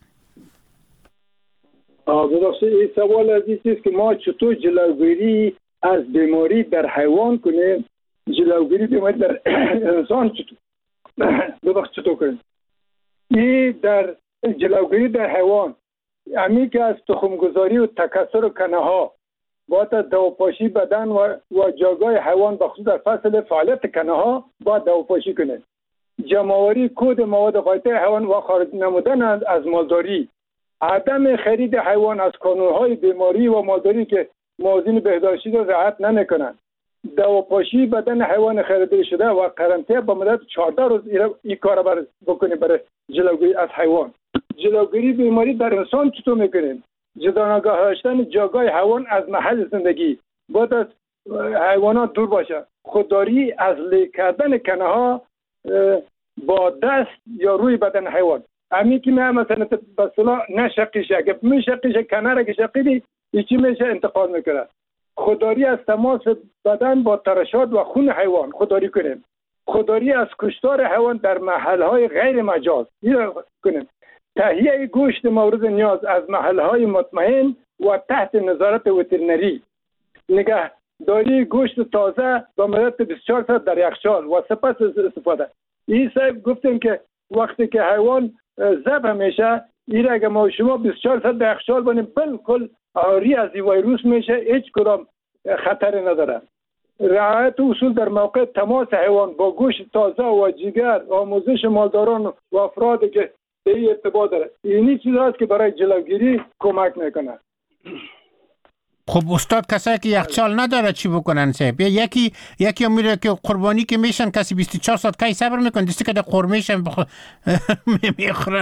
این سوال از این است که ما چطور جلوگیری از بیماری در حیوان کنیم، جلوگیری بیماری در انسان چطور کنیم. این در جلوگیری در حیوان همین که از تخمگذاری و تکثر کنه ها باید دواپاشی بدن و جاگاه حیوان بخصوص در فصل فعالیت کنه ها باید دواپاشی کنه. جمع‌آوری کود مواد غایطه حیوان و خارج نمودن از مالداری، عدم خرید حیوان از کانون‌های بیماری و مالداری که موازین بهداشتی را رعایت نمی‌کنند، دواپاشی بدن حیوان خریده شده و قرنطینه با مدت 14 روز این کار بکنیم برای جلوگیری از حیوان. جلوگیری بیماری در انسان چطور میکنیم؟ جدانگاه داشتن جاگاه حیوان از محل زندگی، باید از حیوانات دور باشه. خودداری از لیک کردن کنه ها با دست یا روی بدن حیوان. همین که مثلا بسلا نشقیشه، اگه میشقیشه کنه را که شقیدی ایچی میشه انتقال میکنه. خودداری از تماس بدن با ترشحات و خون حیوان خودداری کنیم. خودداری از کشتار حیوان در محلهای غیر مجاز کنیم. تهیه گوشت مورد نیاز از محلهای مطمئن و تحت نظارت وترنری. نگهداری گوشت تازه با مدت 24 ساعت در یخچال و سپس استفاده. این صاحب گفتیم که وقتی که حیوان ذبح میشه، این اگه ما شما 24 ساعت در یخچال بانیم بالکل عاری از این ویروس میشه، هیچ کدام خطر نداره. رعایت اصول در موقع تماس حیوان با گوشت تازه و جگر، آموزش مالداران و افرادی که به این ارتباط داره، اینی چیز هست که برای جلوگیری کمک میکنه.
خب استاد، کسایی که یخچال نداره چی بکنن صاحب؟ یکی میره که قربانی که میشن، کسی 24 ساعت کی صبر میکنه دستی که قرمهشن میخورن.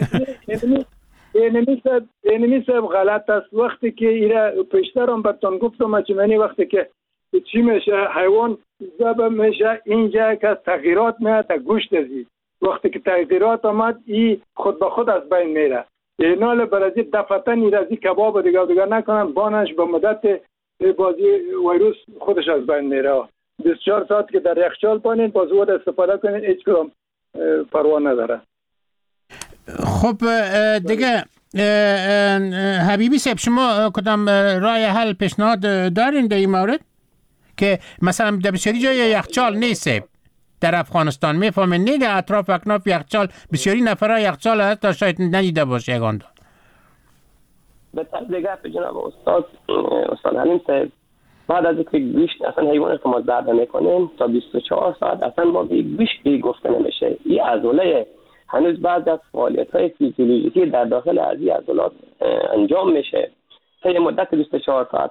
اینمی صاحب غلط است. وقتی که ایره پیشتر هم براتون گفتم چمنی وقتی که چی میشه حیوان ذبح میشه، اینجا که تغییرات میاد تا گوشت ازی. وقتی که تغییرات آمد این خود به خود از بین میره. اینال برای دفتن ایرازی کباب دیگه نکنن، بانش به مدت بازی ویروس خودش از بین میره. 24 ساعت که در یخچال بانین باز ود استفاده کنین، هیچ کدام پروا نداره.
خب دیگه حبیبی صاحب، شما کدام راه حل پیشنهاد دارین در این مورد؟ که مثلا در بسیاری جای یخچال نیست در افغانستان، میفهمین نه در اطراف اکناف یخچال بسیاری نفرها یخچال هست تا شاید ندیده باشه یگان دار.
به طرز دیگه به جناب استاد حلیم صاحب، بعد از اینکه گوشت اصلا حیوان که ما ذبح میکنیم تا 24 ساعت اصلا ما به گوشت گفته نمیشه. این عضله هنوز بعد از فعالیت‌های فیزیولوژیکی در داخل از این عضلات انجام میشه. تا یه مدت 24 ساعت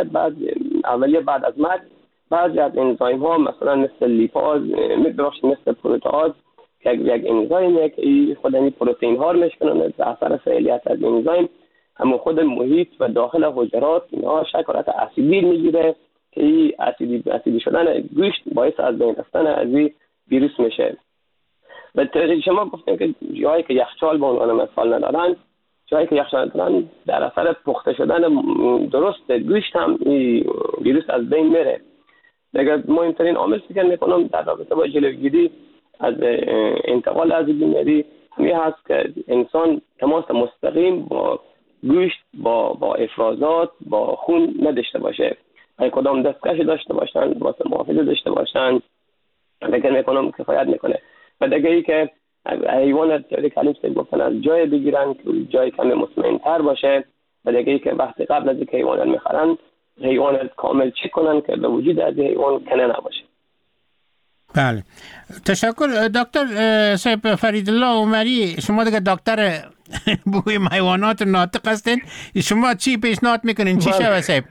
اولیه بعد از مرگ بعضی از انزایم ها مثلا مثل لیپاز، مثل پروتئاز که یک انزایمیه که خود این پروتئین ها رو میشکنه، در اثر فعالیت از انزایم همون خود محیط و داخل حجرات اینها شکلات اسیدی میگیره که این اسیدی شدن گوشت باعث از بین رفتن از این ویروس میشه. و شما گفتین که جایی که یخچال به عنوان مثال ندارن، جایی که یخچال ندارن در اثر پخته شدن درست گوشت هم این ویروس از بین میره. دیگه مهمترین عامل فکر میکنم در رابطه با جلوگیری از انتقال از بیماری همین هست که انسان تماس مستقیم با گوشت، با افرازات، با خون نداشته باشه. اگه کدام دستکش داشته باشن، واسه محافظه داشته باشن، فکر میکنم کفایت میکنه. و دیگه ای که حیوانات که کلیم سید گفتن از جای بگیرن که جای کمی مطمئن‌تر باشه. و دیگه ای که وقتی قبل از اینکه حیوانات میخرن حیوانات کامل چک کنن که به وجود از حیوان کنه نباشه.
بله، تشکر دکتر صاحب فریدالله عمری. شما دیگه دکتر بوی حیوانات ناطق هستین، شما چی پیشنهاد میکنین؟ چی شود صاحب؟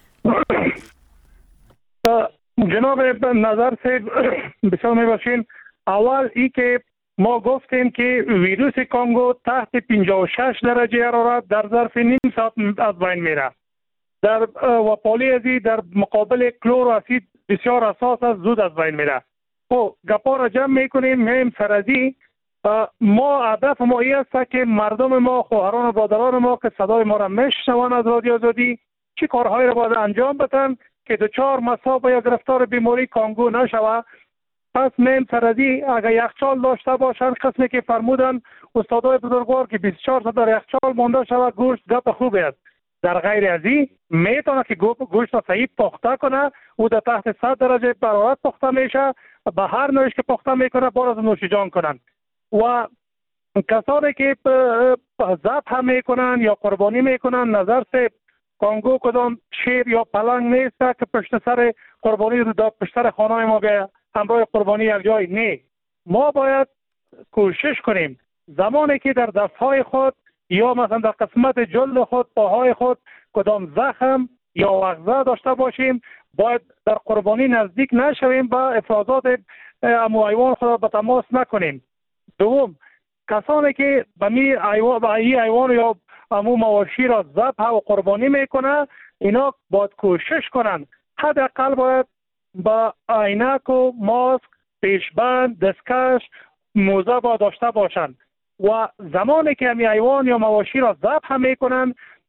جناب نظر صاحب بسیار میباشین. اول ای که ما گفتیم که ویروس کانگو تحت 56 درجه حرارت در ظرف نیم ساعت از بین میره. در و پالی در مقابل کلور و اسید بسیار اساس است، زود از بین میره. خب گپا را جمع میکنیم میم سرازی. ما هدف ما این است که مردم ما، خواهران و برادران ما که صدای ما را میشنوند از رادیو آزادی، چی کارهایی را باید انجام بدن که دچار مصاب یا گرفتار بیماری کانگو نشود. پس میم سرازی اگر یخچال داشته باشند، قسمی که فرمودن استادای بزرگوار که 24 ساعت در یخچال مانده شود گوشت، گپ خوبی است. در غیر از این میتونه که گوشت را صحیح پخته کنه او در تحت 100 درجه حرارت پخته میشه، به هر نوعش که پخته میکنه باز نوشیجان کنن. و کسانی که ذبح میکنن یا قربانی میکنن، نظر سے کانگو کدام شیر یا پلنگ نیست که پشت سر قربانی رو در پشت سر خانه ما به همراه قربانی یک جای نه. ما باید کوشش کنیم زمانی که در دستهای خود یا مثلا در قسمت جلد خود، پاهای خود کدام زخم یا وغزه داشته باشیم، باید در قربانی نزدیک نشویم، با افرازات امو حیوان خود به تماس نکنیم. دوم، کسانی که به این حیوان یا امو مواشی را ذبح و قربانی میکنه، اینا باید کوشش کنن حداقل باید با عینک و ماسک، پیشبند، دستکش، موزه با داشته باشند. و زمانی که همی حیوان یا مواشی را ذبح میکنن،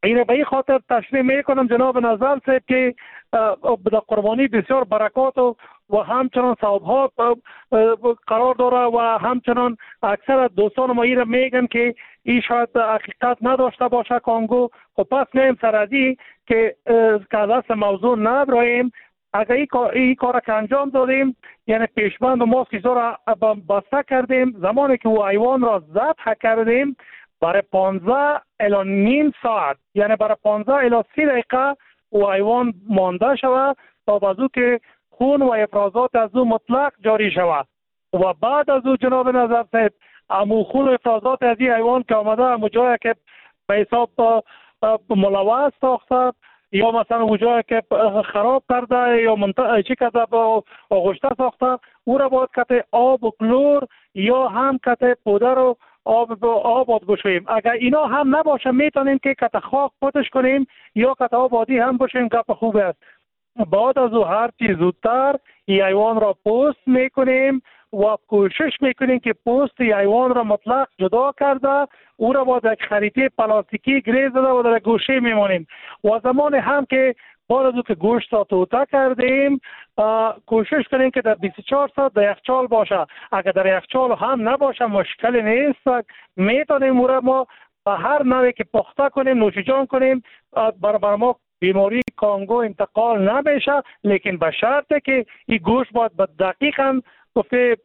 این به این خاطر تشریح میکنم جناب نظر صاحب که در قربانی بسیار برکات و همچنان ثواب‌ها قرار داره و همچنان اکثر دوستان ما این را میگن که این شاید حقیقت نداشته باشه کانگو. خب پس میم سرازی که از موضوع نبرایم، اگر این کار که انجام دادیم یعنی پیشبند و ما چیزا را بسته کردیم، زمانی که او حیوان را ذبح کردیم برای 15 الی نیم ساعت یعنی برای 15 الی 30 دقیقه او حیوان مانده شود تا بازو که خون و افرازات از او مطلق جاری شود و بعد از او جناب نظر صاحب امو خون و افرازات از این حیوان که آمده امو جایی که به حساب ملوث ساخته یا مثلا او جایی که خراب کرده یا چی کرده با آغشته ساخته، او را باید کت آب و کلور یا هم کت پودر و آب بشویم. اگر اینا هم نباشه میتونیم که کت خاک پوتش کنیم یا کت آب عادی هم بشویم، گپ خوب است. بعد از او هر چیز زودتر این حیوان را پوست میکنیم و کوشش میکنیم که پوست حیوان را مطلق جدا کرده او را با یک خریطه پلاستیکی گریز داده و در گوشه میمونیم و زمان هم که بعد از او که گوشت را توته کردیم کوشش کنیم که در 24 ساعت در یخچال باشه. اگر در یخچال هم نباشه مشکلی نیست، میتونیم او را ما به هر نوعی که پخته کنیم نوشیجان کنیم، برای ما بیماری کانگو انتقال نمیشه، لیکن به شرطی که این گوشت باید به دقیقاً گفته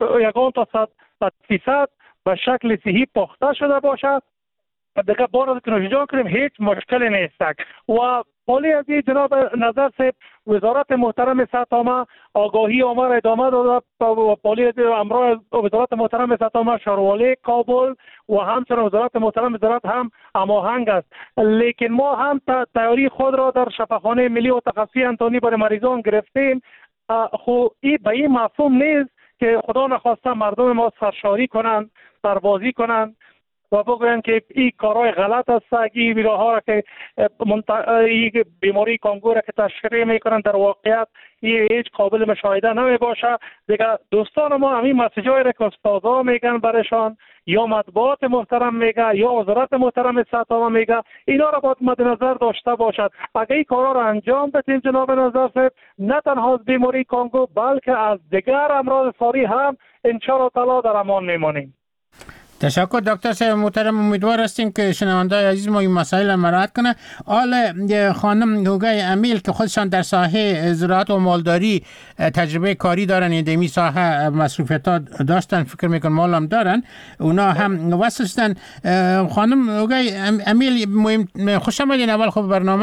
100% به شکل صحیح پخته شده باشه. دیگه باید که نوشیجان کنیم هیچ مشکلی نیست. و پالی از این جناب نظر صاحب وزارت محترم صحت عامه آگاهی آمار ادامه داده و پالی از امرای وزارت محترم صحت عامه شاروالی کابل و همچنان وزارت محترم وزارت هم هماهنگ است، لیکن ما هم تیاری خود را در شفاخانه ملی و تخصصی انتونی برای مریضان گرفتیم. خو این به این مفهوم نیست که خدا نخواسته مردم ما سرشاری کنند، سربازی کنند و بگویند که این کارهای غلط است. این ویدیوها ها که این بیماری کانگو را که تشریح میکنند در واقعیت این هیچ قابل مشاهده نمی باشه. دیگه دوستان ما همین مسیجایی را که استادا میگن برشان یا مطبوعات محترم میگه یا وزارت محترم صحت عامه میگه، اینا را باید مد نظر داشته باشد. اگر این کارا را انجام بدیم جناب نظر صاحب، نه تنها از بیماری کانگو بلکه از دیگر امراض ساری هم ان شاء الله تعالی در امان میمانیم.
تشکر دکتر صاحب محترم. امیدوار هستیم که شنونده‌های عزیز ما این مسائل مراعات کنه. آل خانم هوگای امیل که خودشان در ساحه زراعت و مالداری تجربه کاری دارن، این ساحه مصروفیت‌ها داشتن، فکر میکنم مال هم دارن، اونا هم وصل شدن. خانم هوگای امیل خوش آمدین اول خوب برنامه.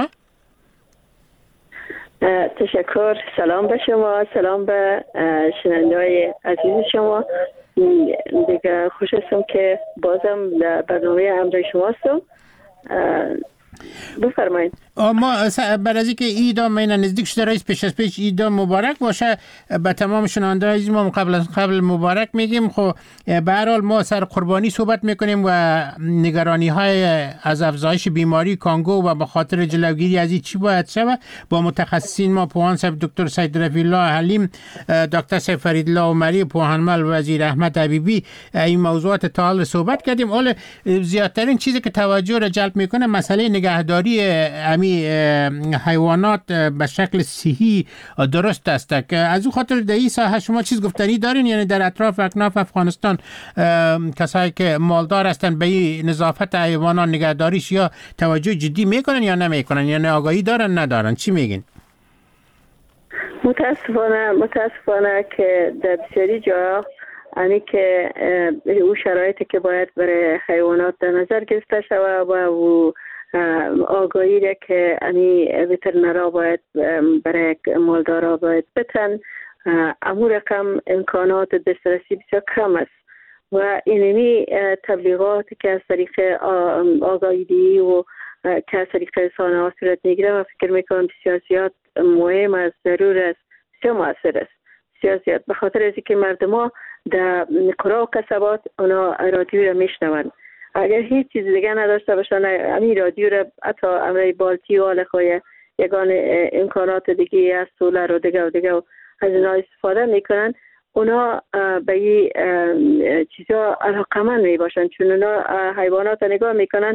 تشکر. سلام به شما، سلام به شنونده‌های عزیز شما. دیگه خوش هستم که بازم در برنامه همراه شما هستم. بفرمایید.
ما بعد از اینکه ایدا مینا نزدیک شده رئیس پیش ایدا مبارک باشه به تمام شنونده عزیز ما قبل مبارک میگیم. خب به هر حال ما سر قربانی صحبت میکنیم و نگرانی های از افزایش بیماری کانگو و به خاطر جلوگیری از این چی باید شود با متخصصین ما پوهان صاحب دکتر سید رفیع الله حلیم، دکتر سید فرید الله عمری، پوهانمل وزیر احمد حبیبی این موضوعات تا حال صحبت کردیم. حالا زیادترین چیزی که توجه را جلب میکنه مسئله نگهداری حیوانات به شکل صحی درست است. که از اون خاطر در این ساحه شما چیز گفتنی دارین؟ یعنی در اطراف اکناف افغانستان کسایی که مالدار هستن به این نظافت حیوانات نگهداریش یا توجه جدی میکنن یا نمیکنن، یعنی آگاهی دارن ندارن؟ چی میگین؟
متاسفانه که در بسیاری جا یعنی که او شرایطی که باید برای حیوانات در نظر گرفته شود و او آگاهی را که یعنی وترنرها باید برای مالدارا باید بتن، امور رقم امکانات دسترسی بسیار کم است و اینمی تبلیغاتی که از طریق آگاهی و که از طریق رسانه ها صورت میگیره و فکر میکنم بسیار زیاد مهم است، ضرور است، بسیار مؤثر است، بسیار زیاد، به خاطر از اینکه مردم ها در قرا و کسبات اونا رادیو را میشنوند. اگر هیچ چیز دیگه نداشته باشن همین رادیو را حتی امرای بالتی و آلخوی یگان امکانات دیگه از سولر و دیگه از اینا استفاده میکنن، اونا به این چیزا علاقمند می باشن، چون اونا حیوانات نگاه میکنن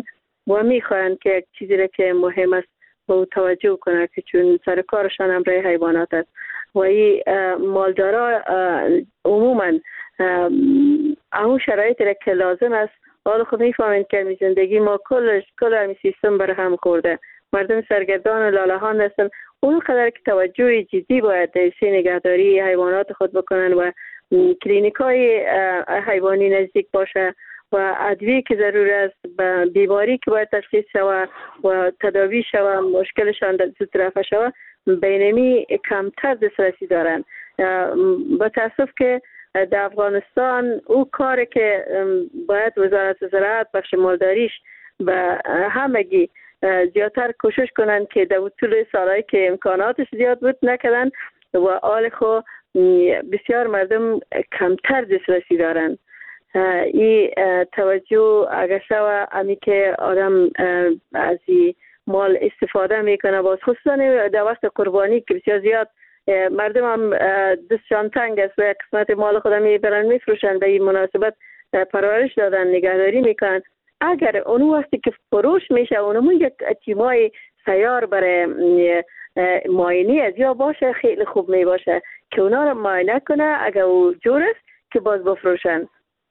و میخواهند که یک چیزی را که مهم است به او توجه کنند که چون سر کارشان امرای حیوانات است و این مالدارا عموما اون شرایطی را که لازم است حالا خود میفهمند که زندگی ما کل همین سیستم بر هم خورده. مردم سرگردان و لالهان هستن. اون قدر که توجه جدی باید در نگهداری حیوانات خود بکنن و کلینیکای حیوانی نزدیک باشه و ادویه که ضرور است به بیماری که باید تشخیص شود و تداوی شود مشکلشان زود رفع شود بینمی کمتر دسترسی دارن. با تاسف که در افغانستان او کاری که باید وزارت زراعت بخش مالداریش به همگی زیادتر کوشش کنند که در طول سالهایی که امکاناتش زیاد بود نکردن و حال خو بسیار مردم کمتر دسترسی دارن. این توجه اگر شود امی که آدم از این مال استفاده میکنه باز خصوصا در وقت قربانی که بسیار زیاد مردم هم دستشان تنگ است و قسمت مال خود میبرن میفروشن به این مناسبت پرورش دادن نگهداری میکنن. اگر اون وقتی که فروش میشه اونمون یک تیمای سیار برای معاینه از یا باشه خیلی خوب می باشه که اونا رو معاینه کنه اگر او جور است که باز بفروشن.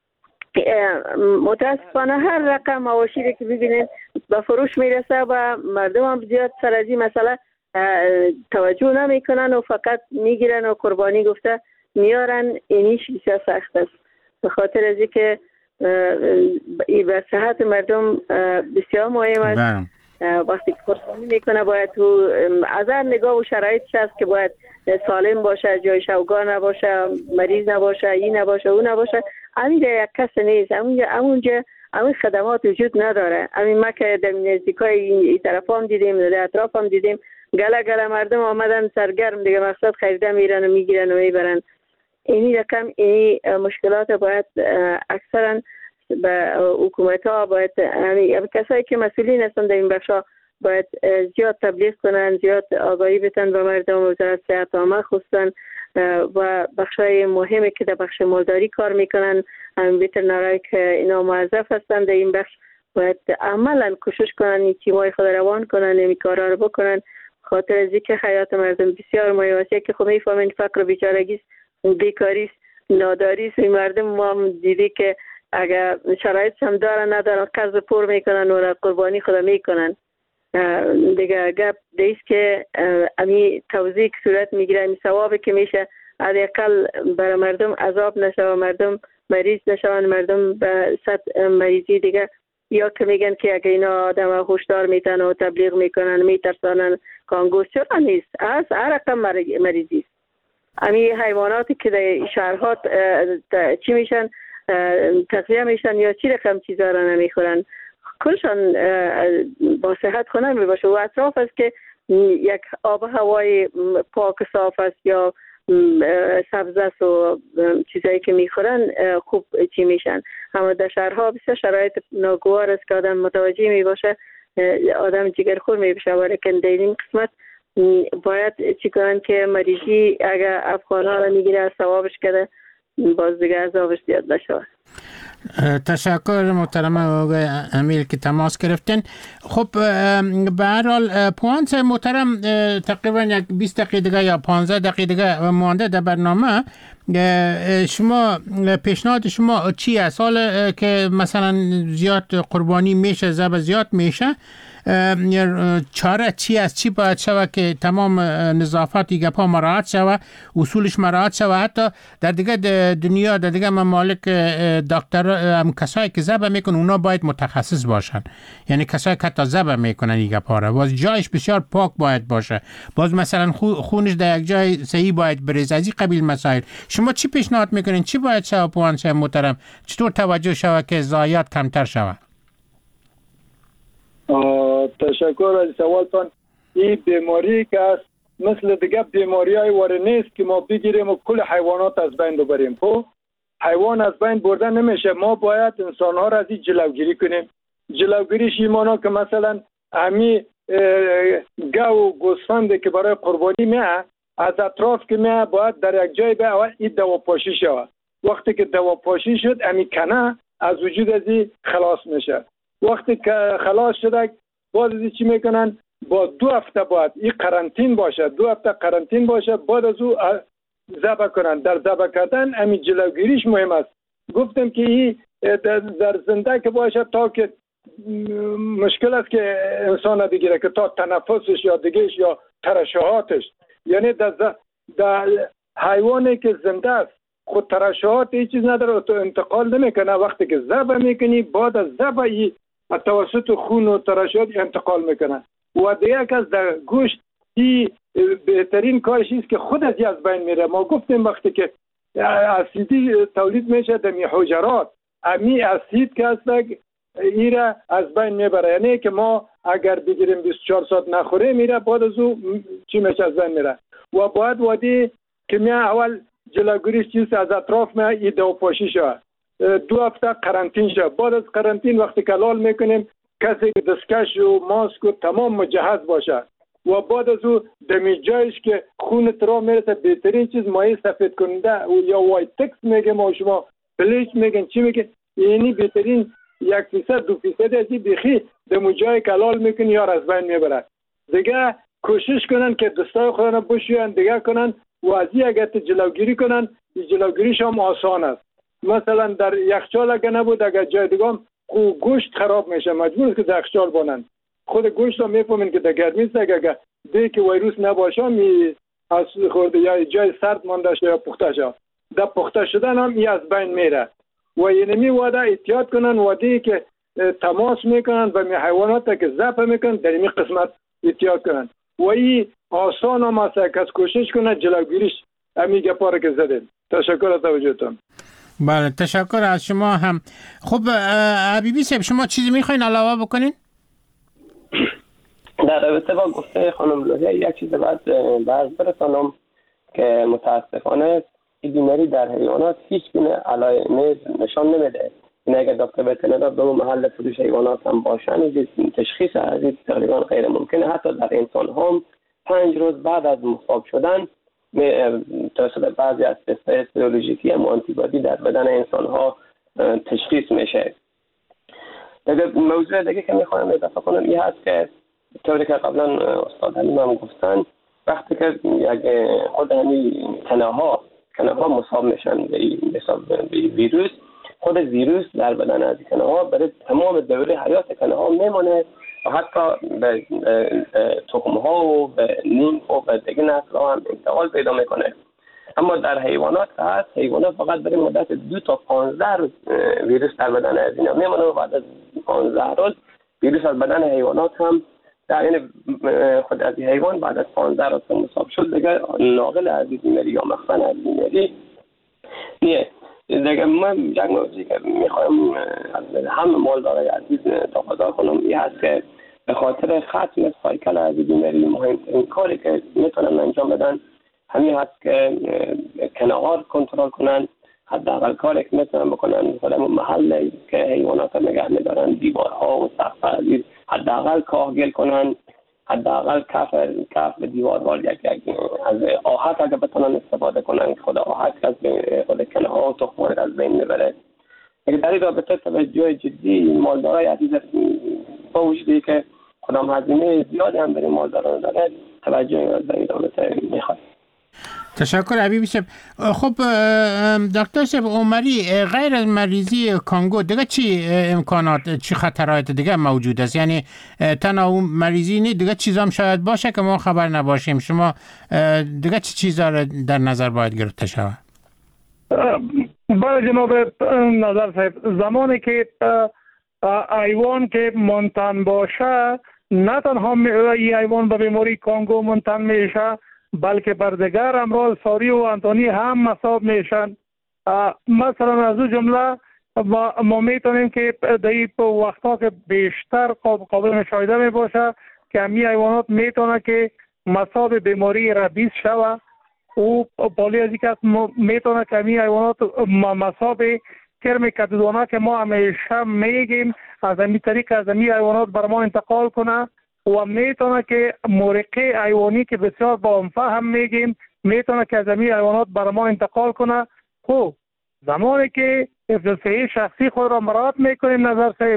متاسفانه هر رقم مواشی که ببینید به فروش میرسه و مردم هم زیاد سر از این مسئله توجه نمیکنن و فقط میگیرن و قربانی گفته میارن. اینیش بسیار سخت است به خاطر از اینکه این به صحت مردم بسیار مهم است. وقتی که قربانی میکنه باید تو از هر نگاه و شرایطش هست که باید سالم باشه، جای شوگاه نباشه، مریض نباشه، این نباشه، اون نباشه. همین یک کس نیست. همونجا همین خدمات وجود نداره. همین ما که در نزدیکای این طرف هم دیدیم، در اطراف هم دیدیم گله مردم آمدن سرگرم دیگه مقصد خریده میرن و میگیرن و میبرن. اینی رقم اینی مشکلات باید اکثرا به حکومت ها باید کسایی که مسئولین هستند در این بخشا باید زیاد تبلیغ کنن، زیاد آگاهی بدن به مردم. وزارت صحت عامه خصوصا و بخشای مهمی که در بخش مالداری کار میکنن وترنرای که اینا موظف هستند در این بخش باید عملا کوشش کنن این تیمای خود روان کنن این کارا رو بکنن. خاطر از اینکه حیات مردم بسیار مهم است که خود میفهمین فقر و بیچارگی است، بیکاری است، ناداری است. مردم ما هم دیدی که اگر شرایط هم دارن ندارن قرض پر میکنن و قربانی خود میکنن. دیگه گپ دیست که امی توزیع که صورت میگیره امی ثوابی که میشه حداقل برای مردم عذاب نشه، مردم مریض نشون، مردم به سطح مریضی دیگه یا که میگن که اگه اینا آدم هوشدار میتن و تبلیغ میکنن میترسانن کانگوس چرا نیست. از هر رقم مریضی است. امی حیواناتی که در شهرها چی میشن تغذیه میشن یا چی رقم چیزا را نمیخورن کلشان با صحت خونه میباشه و اطراف است که یک آب هوای پاک صاف است یا سبز است و چیزایی که میخورن خوب چی میشن. اما در شهرها بسیار شرایط ناگوار است که آدم متوجه میباشه آدم جگرخور میباشه. ولیکن در این قسمت باید چی کنن که مریضی اگر افغان ها را میگیره از ثوابش کرده باز دیگه عذابش زیاد نشود.
تشکر محترم آقای امیل که تماس گرفتن. خب به هر حال پوانت محترم تقریبا یک 20 دقیقه دیگه یا 15 دقیقه دیگه مانده در برنامه. شما پیشنهاد شما چی است؟ حالا که مثلا زیاد قربانی میشه، ذبح زیاد میشه، چاره چی است؟ چی باید شود که تمام نظافت گپا مراعات شود، اصولش مراعات شود؟ حتی در دیگه دنیا در دیگه ممالک دکتر کسایی که ذبح میکنن اونا باید متخصص باشن، یعنی کسایی که حتی ذبح میکنن این گپا را باز جایش بسیار پاک باید باشه، باز مثلا خونش در یک جای صحیح باید بریزه. از این قبیل مسائل شما چی پیشنهاد میکنین؟ چی باید شود پوان شه محترم؟ چطور توجه شود که ضایعات کمتر شود؟
تشکر از سوالتان. این بیماری که است مثل دیگه بیماری های واره نیست که ما بگیریم و کل حیوانات از بین ببریم. خب حیوان از بین برده نمیشه. ما باید انسان ها را از این جلوگیری کنیم. جلوگیریش ایمانا که مثلا همی گاو و گوسفنده که برای قربانی میه از اطراف که میه باید در یک جای به این دواپاشی شود. وقتی که دواپاشی شد امی کنه از وجود از این خلاص میشه. وقتی که خلاص شده باز چی میکنن؟ با 2 هفته باید این قرنطین باشه، 2 هفته قرنطین باشه، بعد از او ذبح کنن. در ذبح کردن همین جلوگیریش مهم است. گفتم که این در زنده که باشه تا که مشکل است که انسان بگیره، که تا تنفسش یا دیگهش یا ترشحاتش، یعنی در حیوانی که زنده است خود ترشحات هیچ چیز نداره تو انتقال نمیکنه. وقتی که ذبح میکنی بعد از ذبح توسط خون و ترشحات انتقال میکنه. و دیگه که در گوشت این بهترین کارش است که خود از بین میره. ما گفتیم وقتی که اسیدی تولید میشه در حجرات، امی اسید که هست ایره از بین میبره. یعنی که ما اگر بگیریم 24 ساعت نخوریم میره، بعد از او چی میشه؟ از بین میره. و باید وادی که اول جلوگیریش چیز از اطراف ما ای دوپاشی شد، 2 هفته قرنطین شد. بعد از قرنطین وقتی که لال میکنیم کسی که دستکش و ماسک و تمام مجهز باشه. و بعد از او دمی جایش که خون ترا میرسه بهترین چیز مایع سفید کننده یا وایت تکس میگه، ما شما بلیچ میگن چی میگه، یعنی بهترین 1%-2% ازی بخی دمی جای که لال میکنی یا از بین میبره. دیگه کوشش کنن که دستای خودن بشوین دیگه کنن و ازی اگر جلوگیری کنن، جلوگیریش هم آسان است. مثلا در یخچال اگر نبود، اگر جای دیگه گوشت خراب میشه، مجبور که در یخچال بانن. خود گوشت رو میفهمین که در گرمی است، اگر دیگه که ویروس نباشه از خورده یا جای سرد مانده شه یا پخته شه، در پخته شدن هم از بین میره. و اینمی واده احتیاط کنن و دیگه که تماس میکنن و می حیوانات که ذبح میکنن در این قسمت احتیاط کنن. و این آسان هم است که کوشش کنن جلوگیریش امی گپاره که زدیم. تشکر از توجهتون.
بله تشکر از شما هم. خب حبیبی صاحب شما چیزی میخواین علاوه بکنین؟
در رابطه با گفته خانم لوحی یک چیز بعد برسانم که متاسفانه این بیماری در حیوانات هیچ گونه علائم نشان نمیده. این اگر دکتر وترینر به محل فروش حیوانات هم باشن تشخیص از این تقریبا غیر ممکنه. حتی در انسان هم 5 روز بعد از مصاب شدن توسط بعضی از تست‌های سرولوژیکی هم آنتیبادی در بدن انسان ها تشخیص میشه. دیگه موضوع دیگه که میخوام اضافه کنم این هست که طوری که قبلا استاد حلیم هم گفتن، وقتی که خود همین کنه ها مصاب میشن به ویروس، خود ویروس در بدن از کنه ها برای تمام دوره حیات کنه ها میمونه و حتی به تخم ها و به نیمف و به دیگه نسل ها هم انتقال پیدا میکنه. اما در حیوانات هست، حیوانات فقط برای مدت 2 تا 15 روز ویروس در بدن از اینا میمونه و بعد از 15 روز ویروس از بدن حیوانات هم در این خود از حیوان بعد از 15 روز مصاب شد دیگه ناقل از بیماری یا مخزن از بیماری نیه. دیگه من یک موضوعی که میخوایم از همه مالدارای عزیز تقاضا کنم این هست که به خاطر ختم سایکل از بیماری مهمترین کاری که میتونن انجام بدن همین هست که کنار کنترل کنن. حداقل کاری که میتونن بکنن خودم محل که حیوانات نگه میدارن دیوارها و سقف عزیز حداقل کاهگل کنن، حداقل کف به دیوار یک از آهک اگه بتونن استفاده کنن، خود آهک از خود کنها و تخمار از بین میبره. در این رابطه توجه جدی مالدارای عزیز با وجودی که خودم هزینه زیادی هم برای مالداران داره توجه در این رابطه میخواد.
تشکر حبیبی صاحب. خب دکتر صاحب عمری، غیر از مریضی کانگو دیگه چی امکانات، چی خطرات دیگه موجود است؟ یعنی تنها اون مریضی نیست، دیگه چیزا هم شاید باشه که ما خبر نباشیم. شما دیگه چی چیزا در نظر باید گرفته شود؟
بله جناب نظر صاحب، زمانی که حیوان که منتن باشه نه تنها این حیوان به بیماری کانگو منتن میشه بلکه بر دیگر امراض ساری و انتانی هم مصاب میشن. مثلا از اون جمله ما میتونیم که در وقتا که بیشتر قابل مشاهده می باشه که همین حیوانات میتونه که مصاب بیماری ربیز شوه و بالی از اینکه میتونه که همین حیوانات مصاب کرم کدودانه که ما همیشه میگیم از همین طریق از همین حیوانات بر ما انتقال کنه و میتونه که مرقه حیوانی که بسیار با انفع هم میگیم میتونه که از همین حیوانات بر ما انتقال کنه. خب زمانی که حفظ صحی شخصی خود را مراعات میکنیم نظر صاحب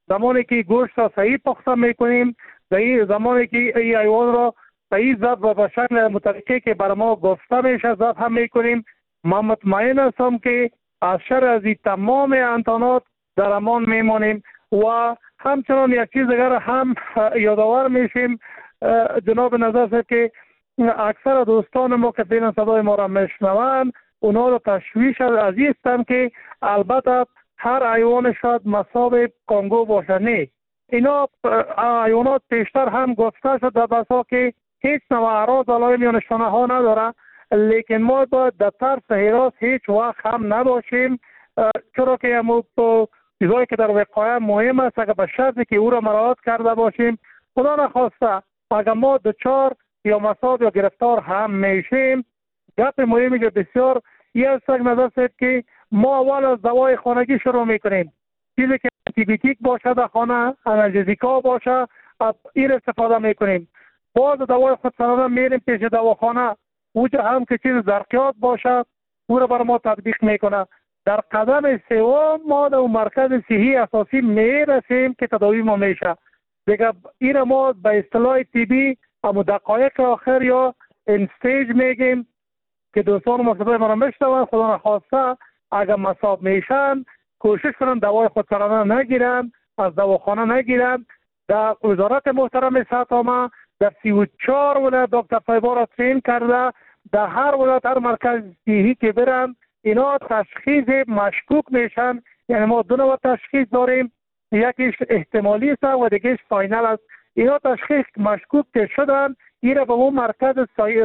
زمانی که گوشت را صحیح پخته میکنیم، زمانی که این حیوان را صحیح ضبط و به شکل مطابقی که بر ما گفته میشه ضبط هم میکنیم. ما مطمئن هستم که از شر از این تمام امتحانات در امان میمانیم. و همچنان یک چیز دیگر هم یادآور میشیم جناب نظر صاحب که اکثر دوستان ما که بین صدای ما را میشنوند، اونا رو تشویش از این هستند که البته هر حیوان شاید مصاب کانگو باشه. نه، اینا حیوانات پیشتر هم گفته شد در بسا که هیچ نوع اعراض علائم یا نشانه ها نداره، لیکن ما باید در طرف حراس هیچ وقت هم نباشیم، چرا که همون چیزایی که در وقایع مهم است اگر به شرطی که او را مراعات کرده باشیم. خدا نخواسته اگر ما دچار یا مصاب یا گرفتار هم میشیم، گپ مهمی که بسیار این است نظر صاحب که ما اول از دوای خانگی شروع میکنیم. چیزی که آنتیبیوتیک باشه در خانه، آنالژزیکا باشه، این استفاده میکنیم. باز دوای خودسرانه میریم پیش دواخانه، اوجا هم که چیز زرقیات باشه او را بر ما تطبیق میکنه. در قدم سوم ما در مرکز صحی اساسی میرسیم که تداوی ما میشه. دیگه این ما به اصطلاح طبی اما دقایق آخر یا انستیج میگیم که دوستان مصطفی ما را میشنون. خدا نخواسته اگر مصاب میشن کوشش کنن دوای خودسرانه نگیرن، از دواخانه نگیرن. در وزارت محترم صحت عامه در 34 ولایت دکتر طیبه را ترین کرده، در هر ولایت هر مرکز صحی که برن اینا تشخیص مشکوک میشن. یعنی ما دو نوع تشخیص داریم، یکیش احتمالی است و دیگهش فاینال است. اینا تشخیص مشکوک که شدن این را به اون مرکز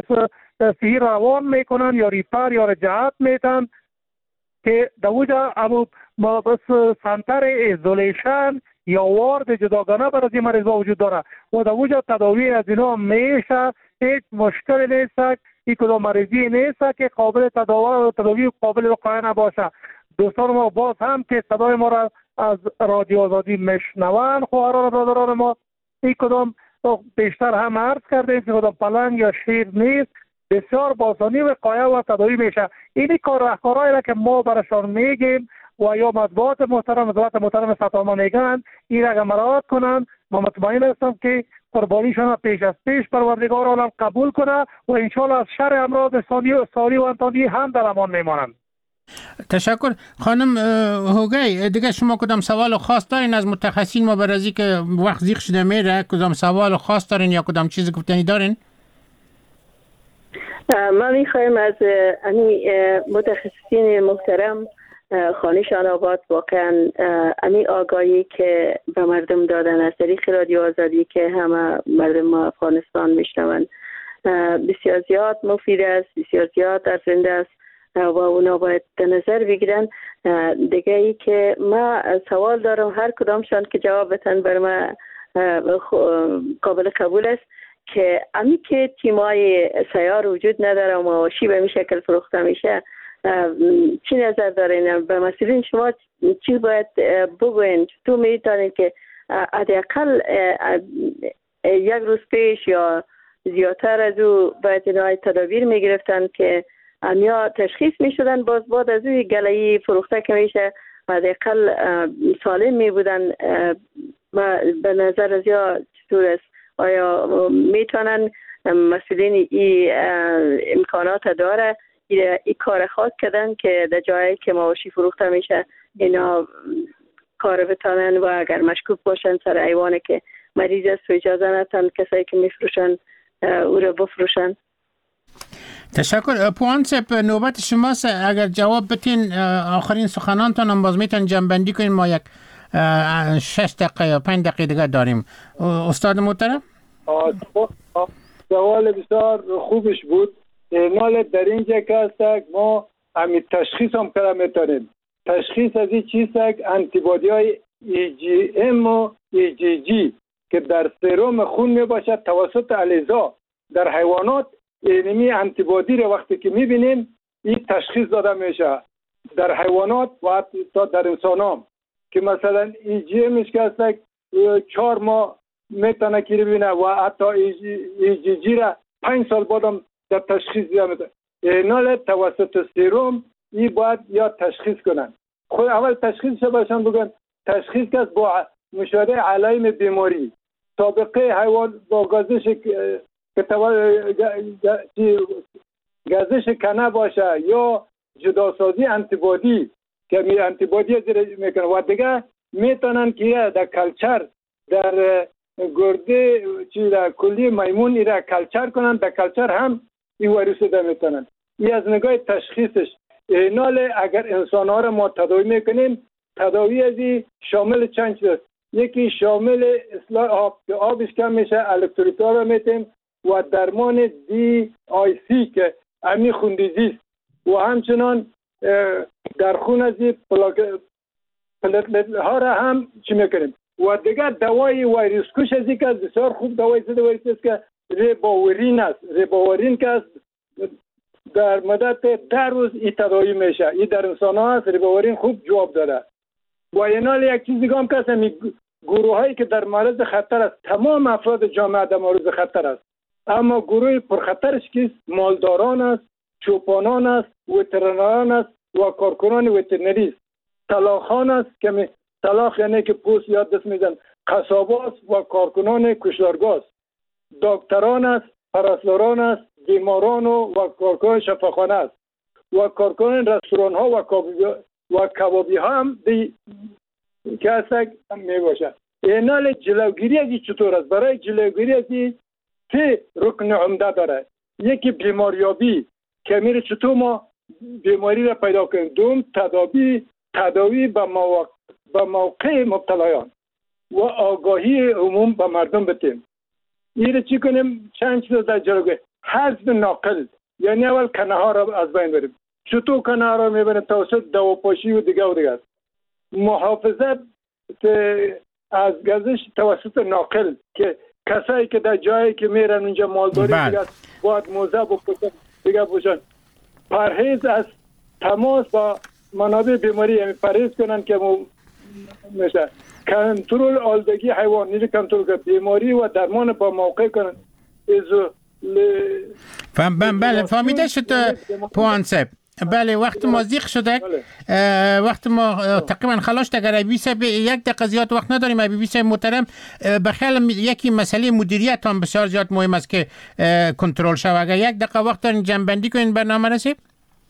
صحی روان میکنن یا ریفر یا رجعت میتن که در اوجا ما بس سنتر ایزولیشن یا وارد جداگانه برای این مریض وجود داره و در اوجا تداوی از اینا میشه. هیچ مشکل نیست، این کدام مریضی نیست که قابل تداوی و قابل وقایع نباشه. دوستان ما باز هم که صدای ما را از رادیو آزادی میشنوند، خواهران و برادران ما، این کدام بیشتر هم عرض کردیم که کدام پلنگ یا شیر نیست، بسیار باسانی وقایع و تداوی میشه. این راهکارهایی که ما برشان میگیم و یا مطبوعات محترم وزارت محترم صحت عامه میگن، این را مراعات کنن. ما مطمئن هستم که قربانیشان پیش از پیش پروردگار عالم قبول کنه و انشالله از شر امراض ساری و انتانی هم در امان میمانند.
تشکر. خانم هوگی، دیگه شما کدام سوال خاص دارین از متخصصین؟ ما برازی که وقت زیغ شده میره، کدام سوال خاص دارین یا کدام چیزی گفتنی دارین؟
ما میخوایم از متخصصین محترم خانشان آباد واقعا امی آگاهی که به مردم دادن از طریق رادیو آزادی که همه مردم افغانستان میشنوند بسیار زیاد مفید است، بسیار زیاد ارزنده است و اونا باید در نظر بگیرن. دیگه ای که ما سوال دارم، هر کدامشان که جواب بتن بر ما قابل قبول است، که امی که تیمای سیار وجود نداره و مواشی به می شکل فروخته میشه، چی نظر دارین؟ به مسئولین شما چی باید بگوین؟ تو میتونین که حداقل یک روز پیش یا زیادتر از او باید اینهای تدابیر میگرفتن که امیا تشخیص میشدن، باز بعد از او گلهی فروخته که میشه حداقل سالم میبودن. به نظر از یا چطور است؟ آیا میتونن مسئولین این امکانات داره این کار خاص کردن که در جایی که مواشی فروخته میشه اینا کار بتانن و اگر مشکوک باشن سر حیوانی که مریض است و اجازه ندن کسایی که میفروشن او را بفروشن؟
تشکر. پوانسپ نوبت شماست، اگر جواب بتین آخرین سخنانتان هم باز میتون جنبندی کنین. ما یک 6 دقیقه یا 5 دقیقه دیگه داریم. استاد محترم،
سوال بسیار خوبش بود. مال در اینجا که هستک ما همین تشخیص هم کرده میتونیم. تشخیص از این چیزک انتیبادی های EGM و EGG که در سرم خون می باشد توسط الیزا در حیوانات، اینمی انتیبادی رو وقتی که میبینیم این تشخیص داده میشه در حیوانات و حتی در انسان هم که مثلا EGMش که هستک 4 ماه میتونه که ببینه و حتی EGG را 5 سال بعدم در تشخیص دیده میتونه. اینال توسط سرم این باید یا تشخیص کنن. خود اول تشخیصش باشن بگن تشخیص که با مشاهده علائم بیماری، سابقه حیوان با گزش کنه باشه یا جداسازی انتیبادی که انتیبادی زیر میکنه و دیگه میتونن که در کلچر در گرده در کلی میمون ایره کلچر کنن، در کلچر هم این ویروس ده میتونن. این از نگاه تشخیصش اینال اگر انسان ها را ما تداوی میکنیم، تداوی ازی شامل چند چیز است. یکی شامل اصلاح آب که آبش کم میشه، الکترولیت ها را میتیم و درمان دی آی سی که امی خوندیزی و همچنان در خون ازی پلتلت ها را هم چی میکنیم و دیگر دوای ویروس کش ازی که بسیار خوب دوای ضد ویروس است که ریباورین است. ریباورین که در مدت 10 روز این تداوی میشه. این در انسان ها هست. ریباورین خوب جواب داره. و اینال یک چیز دیگه هم که گروه هایی که در معرض خطر است، تمام افراد جامعه در معرض خطر است، اما گروه پرخطرش کیست؟ مالداران است، چوپانان است، وترنران است و کارکنان وترنری است. تلاخان است که تلاخ یعنی که پوست یاد دست میزن، قصابات و کارکنان کشتارگاه است، دکتران است، پرستاران است، بیماران و کارکنان شفاخانه است و کارکنان رستوران ها و کبابی ها هم که هستن می باشد. اینال جلوگیری ازی چطور است؟ برای جلوگیری ازی 3 رکن عمده داره. یکی بیماریابی که میره چطور ما بیماری را پیدا کنیم. دوم تداوی به موقع مبتلایان و آگاهی عموم به مردم بتیم. این را چی کنیم؟ چند چیز در جلوگیری. حذف ناقل، یعنی اول کنه ها را از بین بریم. چطور کنه ها را میبریم؟ توسط دواپاشی و دیگه و دیگه است. محافظت از گزش توسط ناقل که کسایی که در جایی که میرن اونجا مالداری دیگه باید موزه بپوشن دیگه بپوشن. پرهیز از تماس با منابع بیماری، یعنی پرهیز کنن که میشه کنترل آلودگی حیوان، نیروی کنترل کنن، بیماری و درمان با موقع کنن.
بله فهمیده شد پوان صاحب. بله وقت ما زیق شده. وقت ما تقریبا خلاص اگر ابی صاحب 1 دقیقه زیاد وقت نداریم. ابی صاحب محترم بخیال یکی مسئله مدیریت هم بسیار زیاد مهم است که کنترل شود. اگر 1 دقیقه وقت دارین جنبندی کنین برنامه رسید.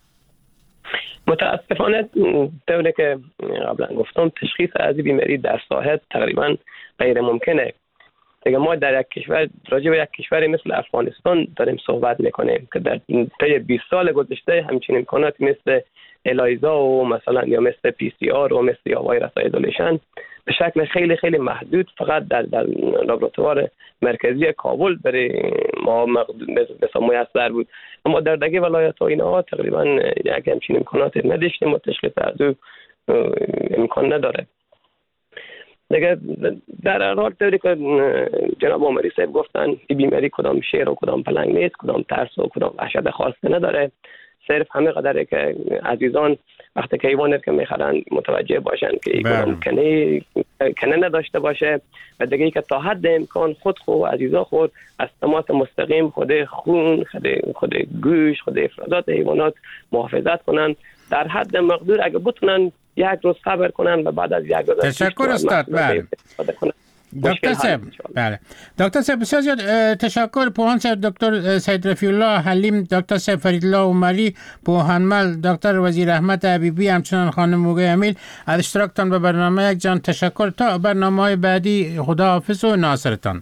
متاسفانه طوری که قبلا گفتم تشخیص از بیماری در ساحت تقریبا غیر ممکنه. دیگه ما در یک کشور راجع به یک کشوری مثل افغانستان داریم صحبت میکنیم که در طی 20 سال گذشته همچین امکانات مثل الایزا و مثلا یا مثل پی سی آر و مثل یا ویروس ایزولیشن به شکل خیلی خیلی محدود فقط در لابراتوار مرکزی کابل برای ما میسر بود. اما در دیگه ولایت ها اینها تقریبا یک همچین امکانات نداشتیم و تشخیص از امکان نداره. دیگه در حال طوری که جناب عمری صاحب گفتن این بیماری کدام شیر و کدام پلنگ نیست، کدام ترس و کدام وحشت خاصی نداره. صرف همه قدره که عزیزان وقتی که حیوان که میخرن متوجه باشن که کدام کنه نداشته باشه و دیگه که تا حد امکان خود عزیزا خود از تماس مستقیم خود خون، خود گوش، خود افرازات حیوانات محافظت کنن. در حد مقدور اگه بتونن 1 روز صبر کنن و بعد از 1 روز
تشکر استاد. بله دکتر صاحب. بله دکتر صاحب بسیار زیاد تشکر. پوهان صاحب دکتر سید رفیع الله حلیم، دکتر صاحب فریدالله عمری، پوهانمل دکتر وزیر احمد حبیبی، همچنان خانم موگه امیل از اشتراکتان به برنامه یک جان تشکر. تا برنامه‌های بعدی خداحافظ و ناصرتان.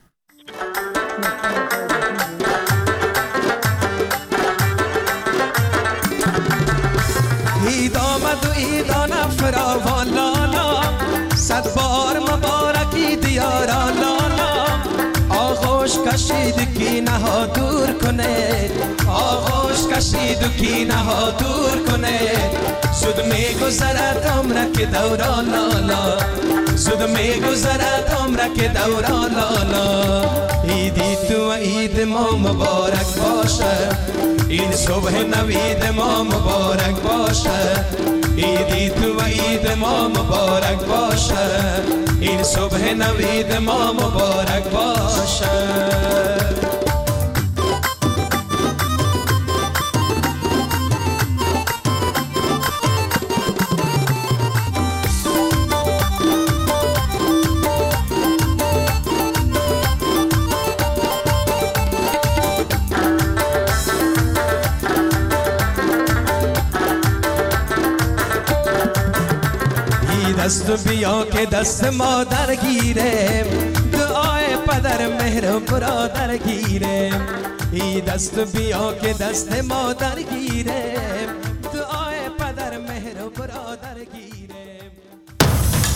عید آمد و عیدان فراوان لالا، 100 بار مبارکی دیارا لالا. آغوش کشید کینه ها دور کنه، آغوش کشید و کینه ها دور کنه. زود میگذرد عمرک دوران لالا، زود میگذرد عمرک دوران لالا. عیدی تو و عید ما مبارک باشه، این صبح نوید ما مبارک باشه. عیدی تو و عید ما مبارک باشه، این صبح نوید ما مبارک باشه. دست بیا که دست مادر گیره، دعای پدر مهر برادر گیره. ای دست بیا که دست مادر گیره،